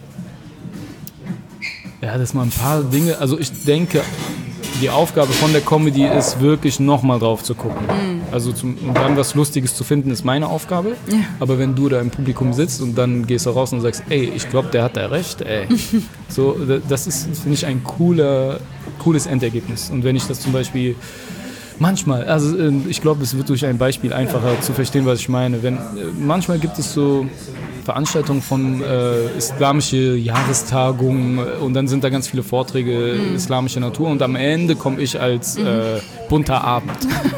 S1: ja, dass man ein paar Dinge, also ich denke, die Aufgabe von der Comedy ist wirklich nochmal drauf zu gucken. Mhm. Also zum, und dann was Lustiges zu finden, ist meine Aufgabe. Ja. Aber wenn du da im Publikum sitzt und dann gehst du raus und sagst, ey, ich glaube, der hat da recht, ey. So, das ist, finde ich, ein cooler, cooles Endergebnis. Und wenn ich das zum Beispiel manchmal, also ich glaube, es wird durch ein Beispiel einfacher zu verstehen, was ich meine. Wenn, manchmal gibt es so Veranstaltungen von äh, islamische Jahrestagungen und dann sind da ganz viele Vorträge mhm. islamischer Natur und am Ende komme ich als mhm. äh, bunter Abend.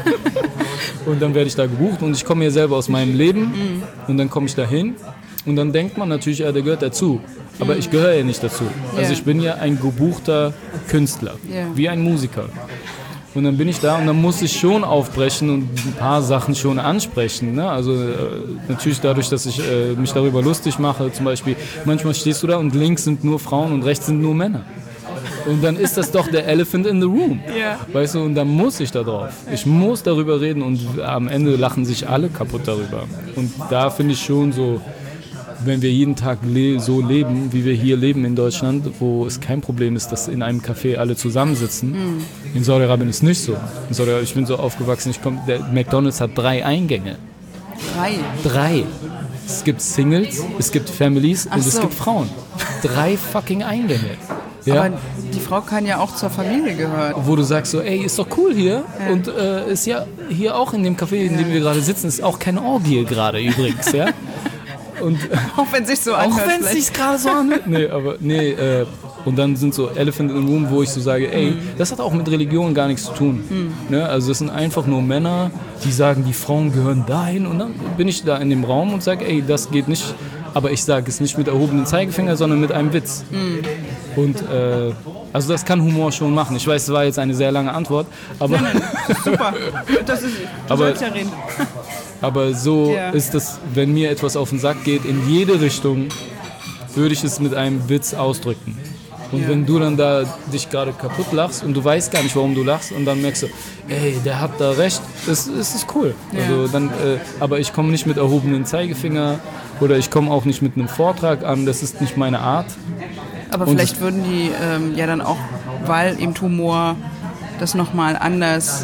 S1: Und dann werde ich da gebucht und ich komme hier selber aus meinem Leben mhm. und dann komme ich da hin und dann denkt man natürlich, ja, der gehört dazu. Aber mhm. ich gehöre ja nicht dazu. Also yeah. ich bin ja ein gebuchter Künstler, yeah. wie ein Musiker. Und dann bin ich da und dann muss ich schon aufbrechen und ein paar Sachen schon ansprechen. Ne? Also äh, natürlich dadurch, dass ich äh, mich darüber lustig mache, zum Beispiel, manchmal stehst du da und links sind nur Frauen und rechts sind nur Männer. Und dann ist das doch der Elephant in the room. Yeah. Weißt du, und dann muss ich da drauf. Ich muss darüber reden und am Ende lachen sich alle kaputt darüber. Und da finde ich schon so, wenn wir jeden Tag le- so leben, wie wir hier leben in Deutschland, wo es kein Problem ist, dass in einem Café alle zusammensitzen. Mm. In Saudi-Arabien ist es nicht so. In Saudi-Arabien, ich bin so aufgewachsen, ich komm, der McDonald's hat drei Eingänge.
S2: Drei?
S1: Drei. Es gibt Singles, es gibt Families Ach und so. Es gibt Frauen. Drei fucking Eingänge. Ja?
S2: Aber die Frau kann ja auch zur Familie gehören.
S1: Wo du sagst so, ey, ist doch cool hier. Ja. Und äh, ist ja hier auch in dem Café, in dem ja. wir gerade sitzen, ist auch keine Orgie gerade übrigens, ja. Und,
S2: auch wenn es sich so anhört.
S1: Auch wenn es sich gerade so anhört. Nee, aber nee, äh, und dann sind so Elephant in the Room, wo ich so sage, ey, mhm. das hat auch mit Religion gar nichts zu tun. Mhm. Ne? Also das sind einfach nur Männer, die sagen, die Frauen gehören dahin. Und dann bin ich da in dem Raum und sage, ey, das geht nicht. Aber ich sage es nicht mit erhobenem Zeigefinger, sondern mit einem Witz. Mhm. Und äh, also das kann Humor schon machen. Ich weiß, es war jetzt eine sehr lange Antwort, aber
S2: nein, nein, super. Das ist, du
S1: aber,
S2: sollst ja reden.
S1: Aber so
S2: ja.
S1: ist das, wenn mir etwas auf den Sack geht, in jede Richtung, würde ich es mit einem Witz ausdrücken. Und ja. wenn du dann da dich gerade kaputt lachst und du weißt gar nicht, warum du lachst und dann merkst du, ey, der hat da recht, das, das ist cool. Ja. Also dann, äh, aber ich komme nicht mit erhobenem Zeigefinger oder ich komme auch nicht mit einem Vortrag an, das ist nicht meine Art.
S2: Aber und vielleicht würden die ähm, ja dann auch, weil eben Humor das nochmal anders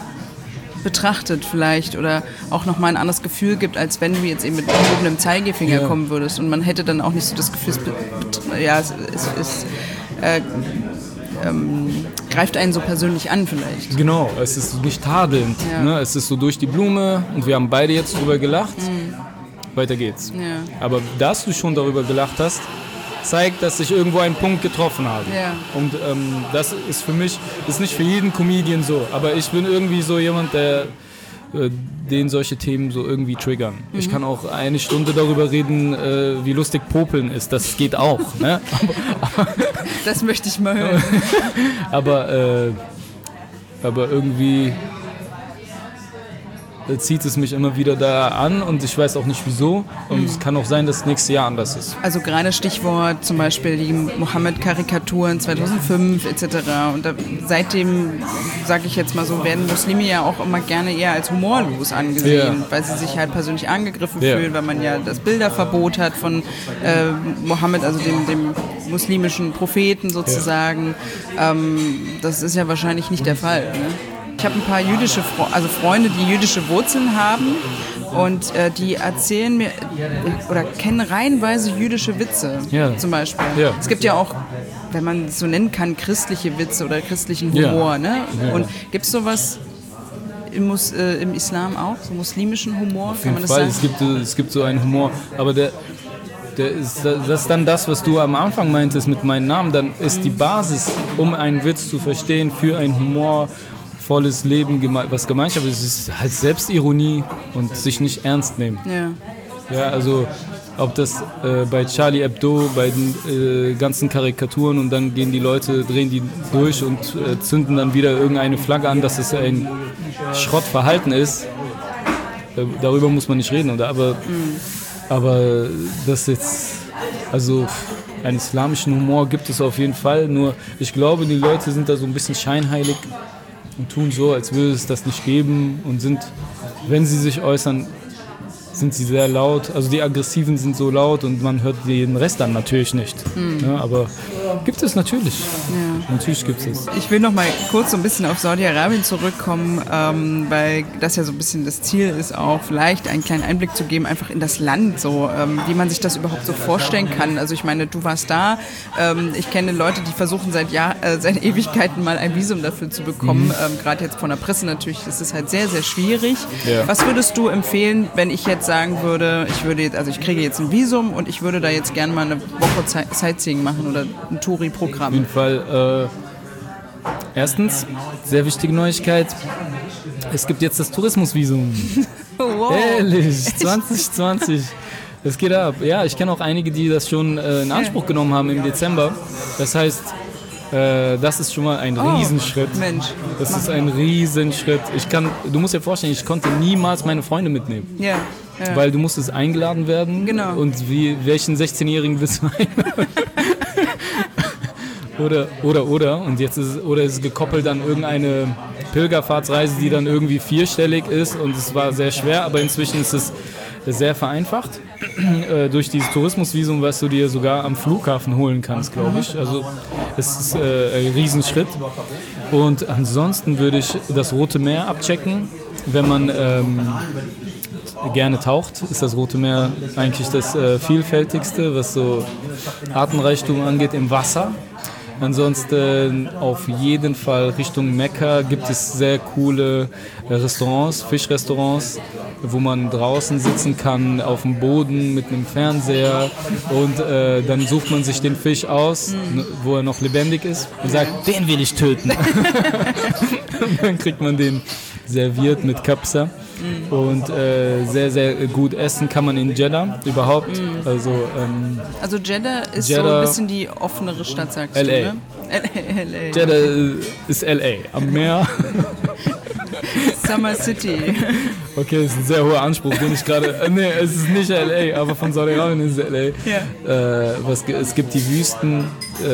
S2: betrachtet vielleicht oder auch nochmal ein anderes Gefühl gibt, als wenn du jetzt eben mit erhobenem Zeigefinger ja. kommen würdest und man hätte dann auch nicht so das Gefühl, es, ja, es, es, es äh, ähm, greift einen so persönlich an vielleicht.
S1: Genau, es ist nicht tadelnd, ja. ne? Es ist so durch die Blume und wir haben beide jetzt drüber gelacht, mhm. weiter geht's. Ja. Aber dass du schon darüber gelacht hast, zeigt, dass ich irgendwo einen Punkt getroffen habe. Ja. Und ähm, das ist für mich, ist nicht für jeden Comedian so, aber ich bin irgendwie so jemand, der äh, den solche Themen so irgendwie triggern. Mhm. Ich kann auch eine Stunde darüber reden, äh, wie lustig Popeln ist, das geht auch. Ne? aber, aber,
S2: das möchte ich mal hören.
S1: aber, äh, aber irgendwie zieht es mich immer wieder da an und ich weiß auch nicht wieso und mhm. es kann auch sein, dass das nächste Jahr anders ist.
S2: Also gerade Stichwort zum Beispiel die Mohammed-Karikaturen zweitausendfünf et cetera. Und da, seitdem, sage ich jetzt mal so, werden Muslime ja auch immer gerne eher als humorlos angesehen, ja. weil sie sich halt persönlich angegriffen ja. fühlen, weil man ja das Bilderverbot hat von äh, Mohammed, also dem, dem muslimischen Propheten sozusagen. Ja. Ähm, das ist ja wahrscheinlich nicht der Fall, ne? Ich habe ein paar jüdische Fre- also Freunde, die jüdische Wurzeln haben und äh, die erzählen mir oder kennen reihenweise jüdische Witze
S1: Ja.
S2: zum Beispiel.
S1: Ja.
S2: Es gibt ja auch, wenn man es so nennen kann, christliche Witze oder christlichen Humor.
S1: Ja.
S2: Ne?
S1: Ja.
S2: Und gibt es sowas im, Mus- äh, im Islam auch, so muslimischen Humor?
S1: Auf
S2: kann
S1: jeden
S2: man das
S1: Fall,
S2: sagen?
S1: es gibt, es gibt so einen Humor, aber der, der ist, das ist dann das, was du am Anfang meintest mit meinem Namen, dann ist die Basis, um einen Witz zu verstehen, für ein humorvolles Leben, geme- was Gemeinschaft ist, ist halt Selbstironie und sich nicht ernst nehmen.
S2: Ja.
S1: Ja, also ob das äh, bei Charlie Hebdo, bei den äh, ganzen Karikaturen und dann gehen die Leute, drehen die durch und äh, zünden dann wieder irgendeine Flagge an, dass es ein Schrottverhalten ist. Äh, darüber muss man nicht reden, oder? Aber, mhm. aber das jetzt, also einen islamischen Humor gibt es auf jeden Fall, nur ich glaube, die Leute sind da so ein bisschen scheinheilig und tun so, als würde es das nicht geben und sind, wenn sie sich äußern, sind sie sehr laut. Also die Aggressiven sind so laut und man hört den Rest dann natürlich nicht. Mhm. Ja, aber gibt es natürlich. Ja. Natürlich gibt es.
S2: Ich will noch mal kurz so ein bisschen auf Saudi-Arabien zurückkommen, ähm, weil das ja so ein bisschen das Ziel ist, auch vielleicht einen kleinen Einblick zu geben, einfach in das Land, so ähm, wie man sich das überhaupt so vorstellen kann. Also ich meine, du warst da. Ähm, ich kenne Leute, die versuchen seit, Jahr, äh, seit Ewigkeiten mal ein Visum dafür zu bekommen. Mhm. Ähm, Gerade jetzt von der Presse natürlich ist es halt sehr, sehr schwierig. Ja. Was würdest du empfehlen, wenn ich jetzt sagen würde, ich würde jetzt, also ich kriege jetzt ein Visum und ich würde da jetzt gerne mal eine Woche Zeit- Sightseeing machen oder ein Touri-Programm?
S1: Auf jeden Fall. Äh, erstens, sehr wichtige Neuigkeit, es gibt jetzt das Tourismusvisum.
S2: Wow.
S1: Ehrlich, zwanzig zwanzig. Das geht ab. Ja, ich kenne auch einige, die das schon äh, in Anspruch genommen haben im Dezember. Das heißt, äh, das ist schon mal ein
S2: Oh,
S1: Riesenschritt.
S2: Mensch.
S1: Das ist ein Riesenschritt. Ich kann, du musst dir vorstellen, ich konnte niemals meine Freunde mitnehmen.
S2: Ja. Ja.
S1: Weil du musstest eingeladen werden.
S2: Genau.
S1: Und wie, welchen sechzehnjährigen willst du einladen? oder, oder, oder. Und jetzt ist, oder ist es gekoppelt an irgendeine Pilgerfahrtsreise, die dann irgendwie vierstellig ist. Und es war sehr schwer, aber inzwischen ist es sehr vereinfacht. äh, durch dieses Tourismusvisum, was du dir sogar am Flughafen holen kannst, glaube ich. Also es ist äh, ein Riesenschritt. Und ansonsten würde ich das Rote Meer abchecken, wenn man ähm, gerne taucht, ist das Rote Meer eigentlich das äh, vielfältigste, was so Artenreichtum angeht im Wasser. Ansonsten auf jeden Fall Richtung Mekka gibt es sehr coole Restaurants, Fischrestaurants, wo man draußen sitzen kann, auf dem Boden mit einem Fernseher und äh, dann sucht man sich den Fisch aus, mhm. wo er noch lebendig ist und sagt, den will ich töten. Und dann kriegt man den serviert mit Kabsa. Und äh, sehr, sehr gut essen kann man in Jeddah überhaupt. Mm. Also, ähm,
S2: also Jeddah ist
S1: Jeddah,
S2: so ein bisschen die offenere Stadt, sagst
S1: L A.
S2: du, ne? L A.
S1: Jeddah ist L A, am Meer.
S2: Summer City.
S1: Okay, das ist ein sehr hoher Anspruch, den ich gerade... Äh, nee, es ist nicht L A, aber von Saudi-Arabien ist es L A. Ja. Äh, was, es gibt die Wüsten,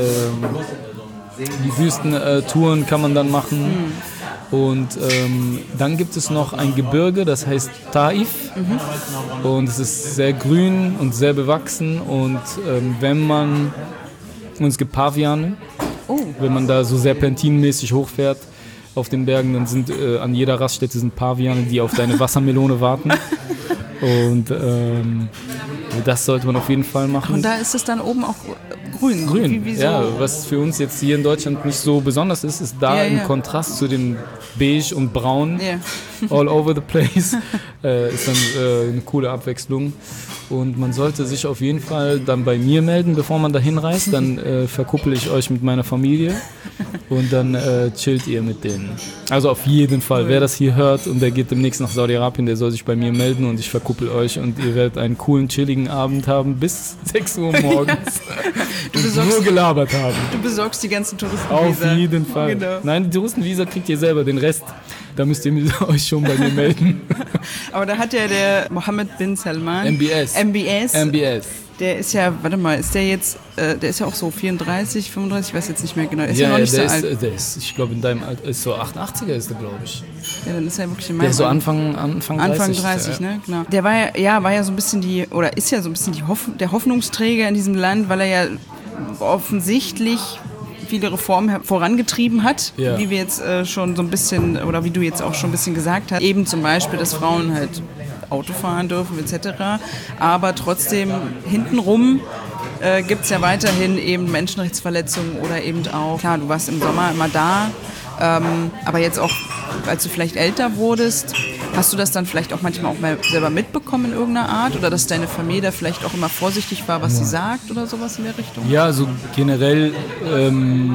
S1: äh, die Wüstentouren kann man dann machen. Mm. Und ähm, dann gibt es noch ein Gebirge, das heißt Taif. Mhm. Und es ist sehr grün und sehr bewachsen. Und ähm, wenn man, und es gibt Paviane, oh. wenn man da so serpentinmäßig hochfährt auf den Bergen, dann sind äh, an jeder Raststätte sind Paviane, die auf deine Wassermelone warten. Und ähm, das sollte man auf jeden Fall machen.
S2: Und da ist es dann oben auch grün.
S1: Grün,
S2: wie, wie so
S1: ja. Was für uns jetzt hier in Deutschland nicht so besonders ist, ist da
S2: ja,
S1: im
S2: ja.
S1: Kontrast zu dem Beige und Braun,
S2: ja.
S1: all over the place, äh, ist dann äh, eine coole Abwechslung. Und man sollte sich auf jeden Fall dann bei mir melden, bevor man da hinreist. Dann äh, verkuppel ich euch mit meiner Familie und dann äh, chillt ihr mit denen. Also auf jeden Fall, wer das hier hört und der geht demnächst nach Saudi-Arabien, der soll sich bei mir melden und ich verkuppel euch und ihr werdet einen coolen, chilligen Abend haben bis sechs Uhr morgens
S2: du
S1: und nur gelabert haben.
S2: Du besorgst die ganzen Touristenvisa.
S1: Auf jeden Fall.
S2: Genau.
S1: Nein, die Touristenvisa kriegt ihr selber, den Rest, da müsst ihr euch schon bei mir melden.
S2: Aber da hat ja der Mohammed bin Salman.
S1: M B S.
S2: M B S.
S1: M B S.
S2: Der ist ja, warte mal, ist der jetzt, äh, der ist ja auch so vierunddreißig, fünfunddreißig, ich weiß jetzt nicht mehr genau. Der ist ja, ja noch nicht
S1: der
S2: so
S1: ist,
S2: alt.
S1: Der ist, ich glaube, in deinem Alter, ist so achtundachtziger ist der, glaube ich.
S2: Ja, dann ist er wirklich in meinem
S1: Der ist so Anfang, Anfang dreißig.
S2: Anfang dreißig,
S1: ja.
S2: ne, genau. Der war ja, ja, war ja so ein bisschen die, oder ist ja so ein bisschen die Hoff, der Hoffnungsträger in diesem Land, weil er ja offensichtlich viele Reformen vorangetrieben hat,
S1: ja.
S2: wie wir jetzt äh, schon so ein bisschen, oder wie du jetzt auch schon ein bisschen gesagt hast. Eben zum Beispiel, dass Frauen halt Auto fahren dürfen et cetera. Aber trotzdem hintenrum äh, gibt es ja weiterhin eben Menschenrechtsverletzungen oder eben auch, klar, du warst im Sommer immer da, ähm, aber jetzt auch, als du vielleicht älter wurdest, hast du das dann vielleicht auch manchmal auch mal selber mitbekommen in irgendeiner Art? Oder dass deine Familie da vielleicht auch immer vorsichtig war, was ja. sie sagt oder sowas in der Richtung?
S1: Ja, also generell, ähm,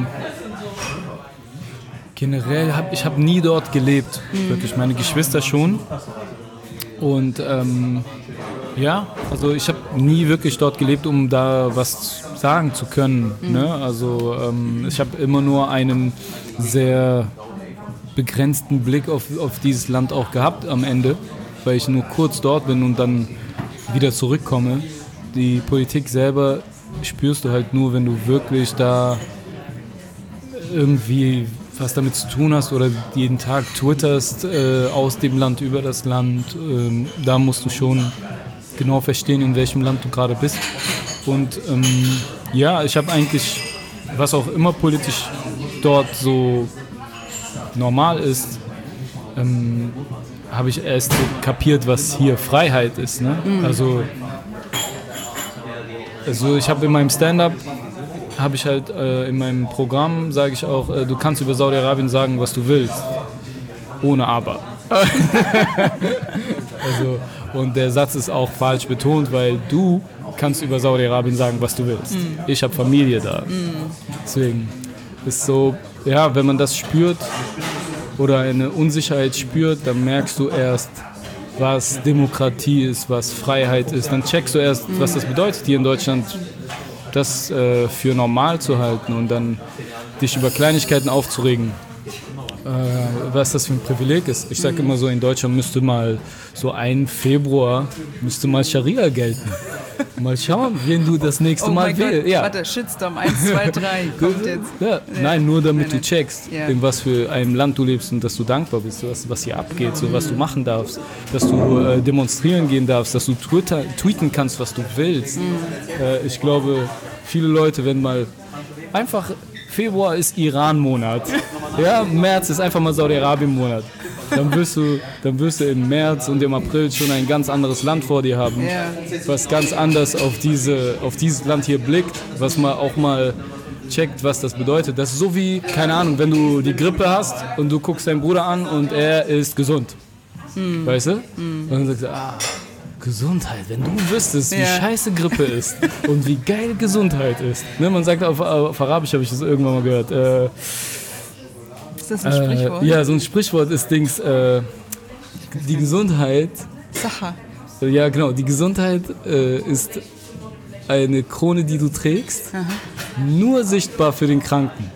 S1: generell habe ich hab nie dort gelebt. Mhm. Wirklich, meine Geschwister schon. Und ähm, ja, also ich habe nie wirklich dort gelebt, um da was sagen zu können. Mhm. Ne? Also ähm, ich habe immer nur einen sehr begrenzten Blick auf, auf dieses Land auch gehabt am Ende, weil ich nur kurz dort bin und dann wieder zurückkomme. Die Politik selber spürst du halt nur, wenn du wirklich da irgendwie was damit zu tun hast oder jeden Tag twitterst äh, aus dem Land, über das Land. Ähm, da musst du schon genau verstehen, in welchem Land du gerade bist. Und ähm, ja, ich habe eigentlich, was auch immer politisch dort so normal ist, ähm, habe ich erst so kapiert, was hier Freiheit ist. Ne? Mhm. Also, also ich habe in meinem Stand-up, habe ich halt äh, in meinem Programm, sage ich auch, äh, du kannst über Saudi-Arabien sagen, was du willst, ohne Aber. Also, und der Satz ist auch falsch betont, weil du kannst über Saudi-Arabien sagen, was du willst. Mhm. Ich habe Familie da. Mhm. Deswegen ist so, ja, wenn man das spürt oder eine Unsicherheit spürt, dann merkst du erst, was Demokratie ist, was Freiheit ist. Dann checkst du erst, was das bedeutet, hier in Deutschland das äh, für normal zu halten und dann dich über Kleinigkeiten aufzuregen. Äh, was das für ein Privileg ist. Ich sage immer so, in Deutschland müsste mal so ein Februar müsste mal Scharia gelten. Mal schauen, wen du das nächste
S2: oh
S1: Mal wählst. Ja.
S2: Warte, Shitstorm eins, zwei, drei kommt jetzt.
S1: Ja. Ja. Nein, nur damit du checkst, ja. in was für einem Land du lebst und dass du dankbar bist, was, was hier abgeht, so, was du machen darfst, dass du äh, demonstrieren gehen darfst, dass du Twitter, tweeten kannst, was du willst. Mhm. Äh, ich glaube, viele Leute, wenn mal einfach, Februar ist Iran-Monat, ja, März ist einfach mal Saudi-Arabien-Monat. Dann wirst, du, dann wirst du im März und im April schon ein ganz anderes Land vor dir haben, yeah. was ganz anders auf, diese, auf dieses Land hier blickt, was man auch mal checkt, was das bedeutet. Das ist so wie, keine Ahnung, wenn du die Grippe hast und du guckst deinen Bruder an und er ist gesund. Mm. Weißt du? Mm. Und dann sagst du, ah, Gesundheit, wenn du wüsstest, wie yeah. scheiße Grippe ist und wie geil Gesundheit ist. Ne, man sagt, auf, auf Arabisch habe ich das irgendwann mal gehört, äh,
S2: ist das ein Sprichwort?
S1: Äh, ja, so ein Sprichwort ist Dings, äh, die Gesundheit.
S2: Sacha.
S1: Ja, genau, die Gesundheit äh, ist eine Krone, die du trägst, aha. nur sichtbar für den Kranken.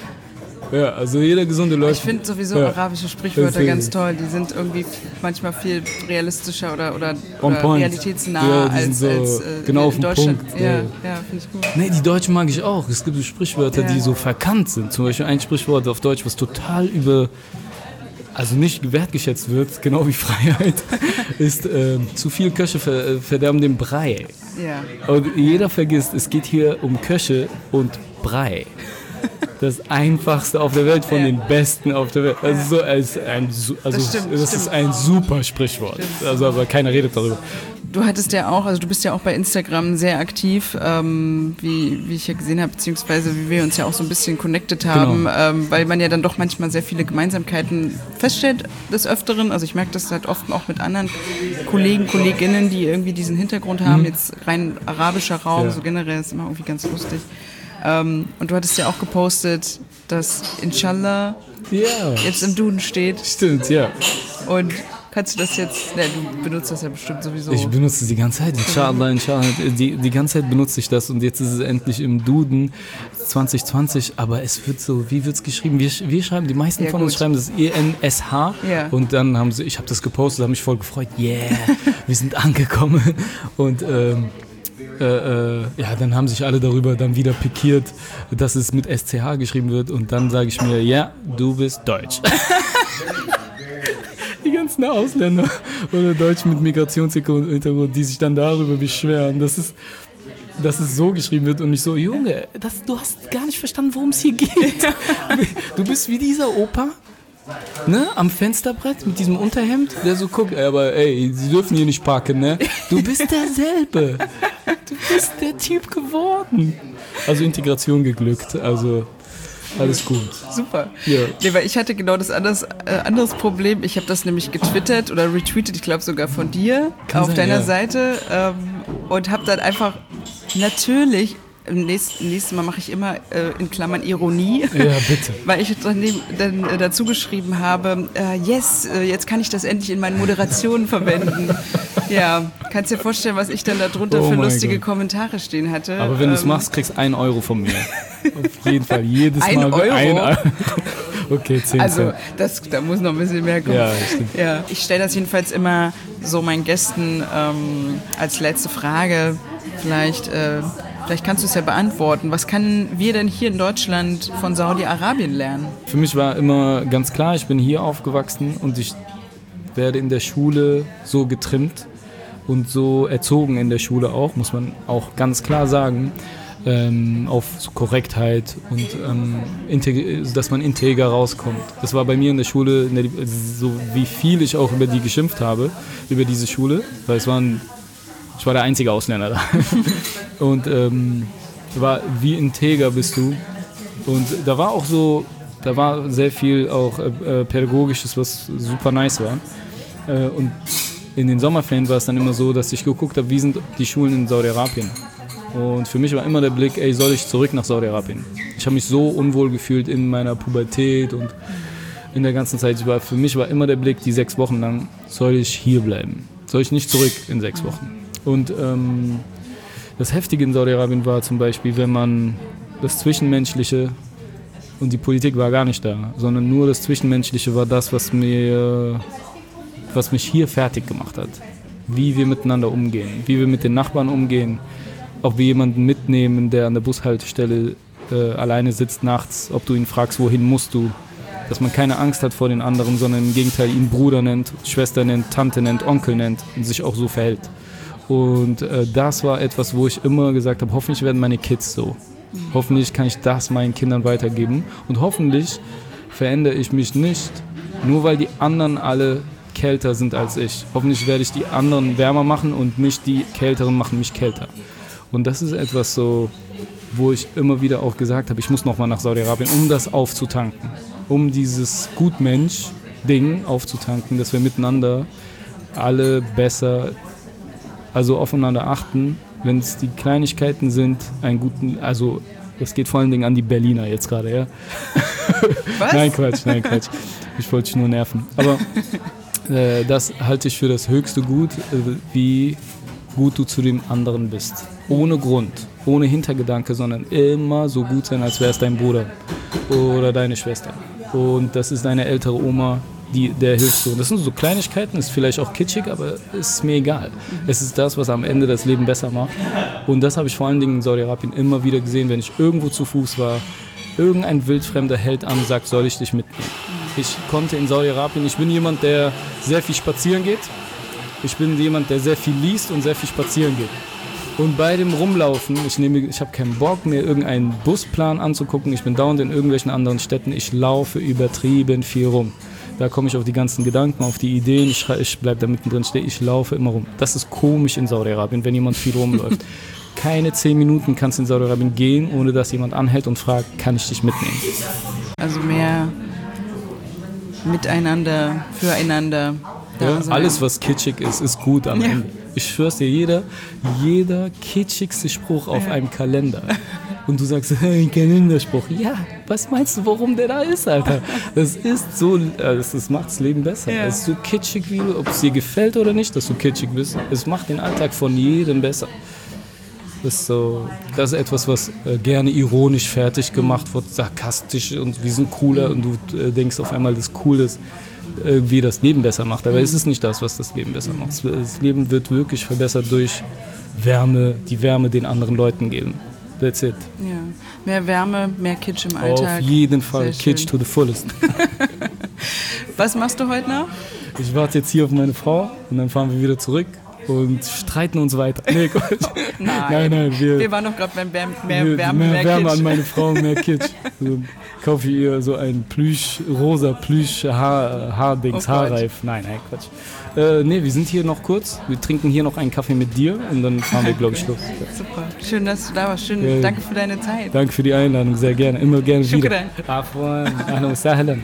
S1: Ja, also jeder Gesunde läuft.
S2: Ich finde sowieso ja. arabische Sprichwörter Deswegen. ganz toll. Die sind irgendwie manchmal viel realistischer oder, oder, oder realitätsnah ja, als,
S1: so
S2: als äh,
S1: genau
S2: in Deutschland. Punkt, ja, ja, ja finde ich gut.
S1: Nee, die Deutschen mag ich auch. Es gibt so Sprichwörter, ja. die so verkannt sind. Zum Beispiel ein Sprichwort auf Deutsch, was total über, also nicht wertgeschätzt wird, genau wie Freiheit, ist äh, zu viel Köche ver, verderben den Brei. Ja. Und jeder vergisst, es geht hier um Köche und Brei. Das Einfachste auf der Welt von ja. den Besten auf der Welt. Also, so als ein, also das, stimmt, das ist ein super Sprichwort. Stimmt. Also, aber keiner redet darüber.
S2: Du hattest ja auch, also du bist ja auch bei Instagram sehr aktiv, ähm, wie, wie ich ja gesehen habe, beziehungsweise wie wir uns ja auch so ein bisschen connected haben, genau. ähm, weil man ja dann doch manchmal sehr viele Gemeinsamkeiten feststellt des Öfteren. Also ich merke das halt oft auch mit anderen Kollegen, Kolleginnen, die irgendwie diesen Hintergrund haben, mhm. jetzt rein arabischer Raum, ja. so generell ist immer irgendwie ganz lustig. Ähm, und du hattest ja auch gepostet, dass Inshallah
S1: ja.
S2: jetzt im Duden steht.
S1: Stimmt, ja.
S2: Und kannst du das jetzt, ne, du benutzt das ja bestimmt sowieso.
S1: Ich benutze es die ganze Zeit, Inshallah, Inshallah. Die, die ganze Zeit benutze ich das und jetzt ist es endlich im Duden zwanzig zwanzig, aber es wird so, wie wird es geschrieben? Wir, wir schreiben, die meisten ja, von gut. uns schreiben das E N S H ja. und dann haben sie, ich habe das gepostet, habe mich voll gefreut, yeah, wir sind angekommen und ähm, Äh, äh, ja, dann haben sich alle darüber dann wieder pikiert, dass es mit S C H geschrieben wird und dann sage ich mir, ja, du bist Deutsch. Die ganzen Ausländer oder Deutschen mit Migrationshintergrund, die sich dann darüber beschweren, das ist, dass es so geschrieben wird und nicht so, Junge, das, du hast gar nicht verstanden, worum es hier geht. Du bist wie dieser Opa, ne, am Fensterbrett mit diesem Unterhemd, der so guckt, aber ey, sie dürfen hier nicht parken, ne? Du bist derselbe. Du bist der Typ geworden. Also Integration geglückt, also alles gut.
S2: Super.
S1: Ja.
S2: Nee, weil ich hatte genau das anderes, äh, anderes Problem. Ich habe das nämlich getwittert oder retweetet, ich glaube sogar von dir,
S1: Kann
S2: auf
S1: sein,
S2: deiner
S1: ja.
S2: Seite ähm, und habe dann einfach natürlich, im nächsten, nächsten Mal mache ich immer äh, in Klammern Ironie,
S1: Ja, bitte.
S2: weil ich dann, dann äh, dazu geschrieben habe, äh, yes, äh, jetzt kann ich das endlich in meinen Moderationen verwenden. Ja, kannst dir vorstellen, was ich dann da drunter
S1: Oh
S2: für
S1: mein
S2: lustige
S1: Gott.
S2: Kommentare stehen hatte.
S1: Aber wenn du es
S2: Ähm,
S1: machst, kriegst du einen Euro von mir. Auf jeden Fall, jedes
S2: Ein
S1: Mal.
S2: Euro?
S1: Ein Euro. Okay, zehn
S2: Also,
S1: Cent.
S2: das, da muss noch ein bisschen mehr kommen.
S1: Ja, stimmt.
S2: Ja, ich stelle das jedenfalls immer so meinen Gästen ähm, als letzte Frage. Vielleicht, äh, vielleicht kannst du es ja beantworten. Was können wir denn hier in Deutschland von Saudi-Arabien lernen?
S1: Für mich war immer ganz klar, ich bin hier aufgewachsen und ich werde in der Schule so getrimmt und so erzogen in der Schule auch, muss man auch ganz klar sagen, ähm, auf so Korrektheit und ähm, integ- dass man integer rauskommt. Das war bei mir in der Schule, in der, so wie viel ich auch über die geschimpft habe, über diese Schule, weil es waren, ich war der einzige Ausländer da. Und ähm, war, wie integer bist du? Und da war auch so, da war sehr viel auch äh, Pädagogisches, was super nice war. Äh, und in den Sommerferien war es dann immer so, dass ich geguckt habe, wie sind die Schulen in Saudi-Arabien. Und für mich war immer der Blick, ey, soll ich zurück nach Saudi-Arabien? Ich habe mich so unwohl gefühlt in meiner Pubertät und in der ganzen Zeit. Ich war, für mich war immer der Blick, die sechs Wochen lang, soll ich hier bleiben? Soll ich nicht zurück in sechs Wochen? Und ähm, das Heftige in Saudi-Arabien war zum Beispiel, wenn man das Zwischenmenschliche, und die Politik war gar nicht da, sondern nur das Zwischenmenschliche war das, was mir, was mich hier fertig gemacht hat. Wie wir miteinander umgehen, wie wir mit den Nachbarn umgehen, ob wir jemanden mitnehmen, der an der Bushaltestelle äh, alleine sitzt nachts, ob du ihn fragst, wohin musst du, dass man keine Angst hat vor den anderen, sondern im Gegenteil ihn Bruder nennt, Schwester nennt, Tante nennt, Onkel nennt und sich auch so verhält. Und äh, das war etwas, wo ich immer gesagt habe, hoffentlich werden meine Kids so. Hoffentlich kann ich das meinen Kindern weitergeben und hoffentlich verändere ich mich nicht, nur weil die anderen alle kälter sind als ich. Hoffentlich werde ich die anderen wärmer machen und nicht die Kälteren machen mich kälter. Und das ist etwas so, wo ich immer wieder auch gesagt habe, ich muss nochmal nach Saudi-Arabien, um das aufzutanken. Um dieses Gutmensch-Ding aufzutanken, dass wir miteinander alle besser, also aufeinander achten, wenn es die Kleinigkeiten sind, einen guten, also das geht vor allen Dingen an die Berliner jetzt gerade, ja.
S2: Was?
S1: Nein, Quatsch, nein, Quatsch. Ich wollte dich nur nerven. Aber äh, das halte ich für das höchste Gut, äh, wie gut du zu dem anderen bist. Ohne Grund, ohne Hintergedanke, sondern immer so gut sein, als wäre es dein Bruder oder deine Schwester. Und das ist deine ältere Oma, die, der hilfst du. Das sind so Kleinigkeiten, ist vielleicht auch kitschig, aber ist mir egal. Es ist das, was am Ende das Leben besser macht. Und das habe ich vor allen Dingen in Saudi-Arabien immer wieder gesehen, wenn ich irgendwo zu Fuß war, irgendein Wildfremder hält an und sagt, soll ich dich mitnehmen. Ich konnte in Saudi-Arabien, ich bin jemand, der sehr viel spazieren geht. Ich bin jemand, der sehr viel liest und sehr viel spazieren geht. Und bei dem Rumlaufen, ich, nehme, ich habe keinen Bock, mir irgendeinen Busplan anzugucken. Ich bin dauernd in irgendwelchen anderen Städten. Ich laufe übertrieben viel rum. Da komme ich auf die ganzen Gedanken, auf die Ideen. Ich, ich bleibe da mittendrin stehen. Ich laufe immer rum. Das ist komisch in Saudi-Arabien, wenn jemand viel rumläuft. Keine zehn Minuten kannst du in Saudi-Arabien gehen, ohne dass jemand anhält und fragt, kann ich dich mitnehmen?
S2: Also mehr miteinander, füreinander.
S1: Ja,
S2: sein.
S1: alles, was kitschig ist, ist gut am
S2: Ja.
S1: Ende. Ich schwör's dir, jeder, jeder kitschigste Spruch auf
S2: Ja.
S1: einem Kalender. Und du sagst, hey, Kalenderspruch. Ja, was meinst du, warum der da ist, Alter? Das ist so, das, das macht das Leben besser.
S2: Ja.
S1: Es ist so kitschig, wie du, ob es dir gefällt oder nicht, dass du kitschig bist. Es macht den Alltag von jedem besser. Das ist, so, das ist etwas, was äh, gerne ironisch fertig gemacht wird, sarkastisch und wir sind cooler und du äh, denkst auf einmal, das cool ist, irgendwie das Leben besser macht. Aber es ist nicht das, was das Leben besser macht. Das Leben wird wirklich verbessert durch Wärme, die Wärme den anderen Leuten geben. That's it.
S2: Ja. Mehr Wärme, mehr Kitsch im Alltag.
S1: Auf jeden Fall.
S2: Sehr
S1: Kitsch
S2: schön.
S1: to the fullest.
S2: Was machst du heute noch?
S1: Ich warte jetzt hier auf meine Frau und dann fahren wir wieder zurück und streiten uns weiter. Nee, Gott.
S2: Nein,
S1: nein, nein, wir,
S2: wir waren doch gerade beim Wärme, mehr
S1: wir,
S2: Wärme,
S1: mehr,
S2: mehr
S1: Wärme
S2: Kitsch.
S1: an meine Frau, mehr Kitsch. So, kaufe ihr so ein Plüsch, rosa Plüsch Haar, Haardings,
S2: Oh Gott.
S1: Haarreif. Nein, nein, Quatsch. Äh, nee, wir sind hier noch kurz. Wir trinken hier noch einen Kaffee mit dir und dann fahren wir, glaube ich, los.
S2: Super, schön, dass du da warst. Schön,
S1: Ja.
S2: danke für deine Zeit.
S1: Danke für die Einladung, sehr gerne. Immer gerne wieder.
S2: Shukran.
S1: Afwan, ahlan wa sahlan.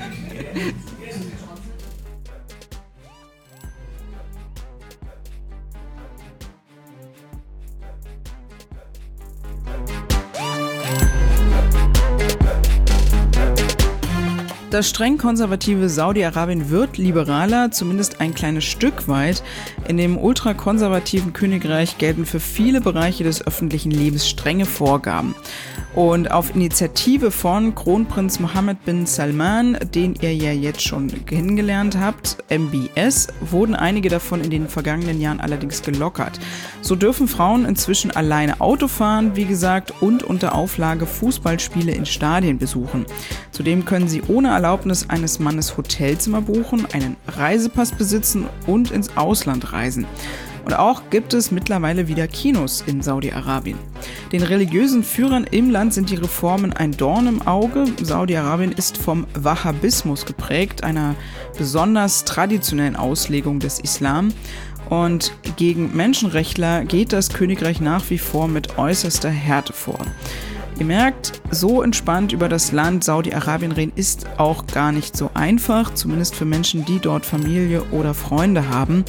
S2: Das streng konservative Saudi-Arabien wird liberaler, zumindest ein kleines Stück weit. In dem ultrakonservativen Königreich gelten für viele Bereiche des öffentlichen Lebens strenge Vorgaben. Und auf Initiative von Kronprinz Mohammed bin Salman, den ihr ja jetzt schon kennengelernt habt, M B S, wurden einige davon in den vergangenen Jahren allerdings gelockert. So dürfen Frauen inzwischen alleine Auto fahren, wie gesagt, und unter Auflage Fußballspiele in Stadien besuchen. Zudem können sie ohne Erlaubnis eines Mannes Hotelzimmer buchen, einen Reisepass besitzen und ins Ausland reisen. Und auch gibt es mittlerweile wieder Kinos in Saudi-Arabien. Den religiösen Führern im Land sind die Reformen ein Dorn im Auge. Saudi-Arabien ist vom Wahhabismus geprägt, einer besonders traditionellen Auslegung des Islam. Und gegen Menschenrechtler geht das Königreich nach wie vor mit äußerster Härte vor. Ihr merkt, so entspannt über das Land Saudi-Arabien reden ist auch gar nicht so einfach, zumindest für Menschen, die dort Familie oder Freunde haben.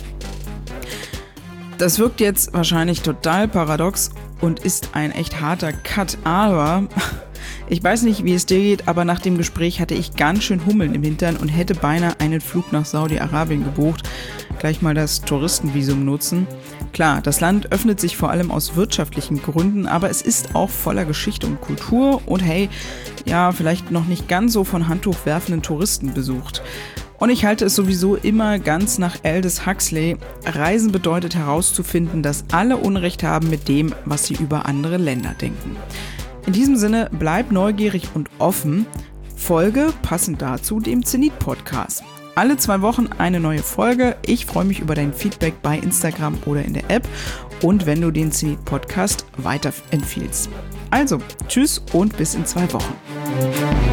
S2: Das wirkt jetzt wahrscheinlich total paradox und ist ein echt harter Cut, aber ich weiß nicht, wie es dir geht, aber nach dem Gespräch hatte ich ganz schön Hummeln im Hintern und hätte beinahe einen Flug nach Saudi-Arabien gebucht. Gleich mal das Touristenvisum nutzen. Klar, das Land öffnet sich vor allem aus wirtschaftlichen Gründen, aber es ist auch voller Geschichte und Kultur und hey, ja, vielleicht noch nicht ganz so von Handtuch werfenden Touristen besucht. Und ich halte es sowieso immer ganz nach Aldous Huxley. Reisen bedeutet herauszufinden, dass alle Unrecht haben mit dem, was sie über andere Länder denken. In diesem Sinne, bleib neugierig und offen. Folge passend dazu dem Zenit-Podcast. Alle zwei Wochen eine neue Folge. Ich freue mich über dein Feedback bei Instagram oder in der App und wenn du den Zenit-Podcast weiterempfiehlst. Also, tschüss und bis in zwei Wochen.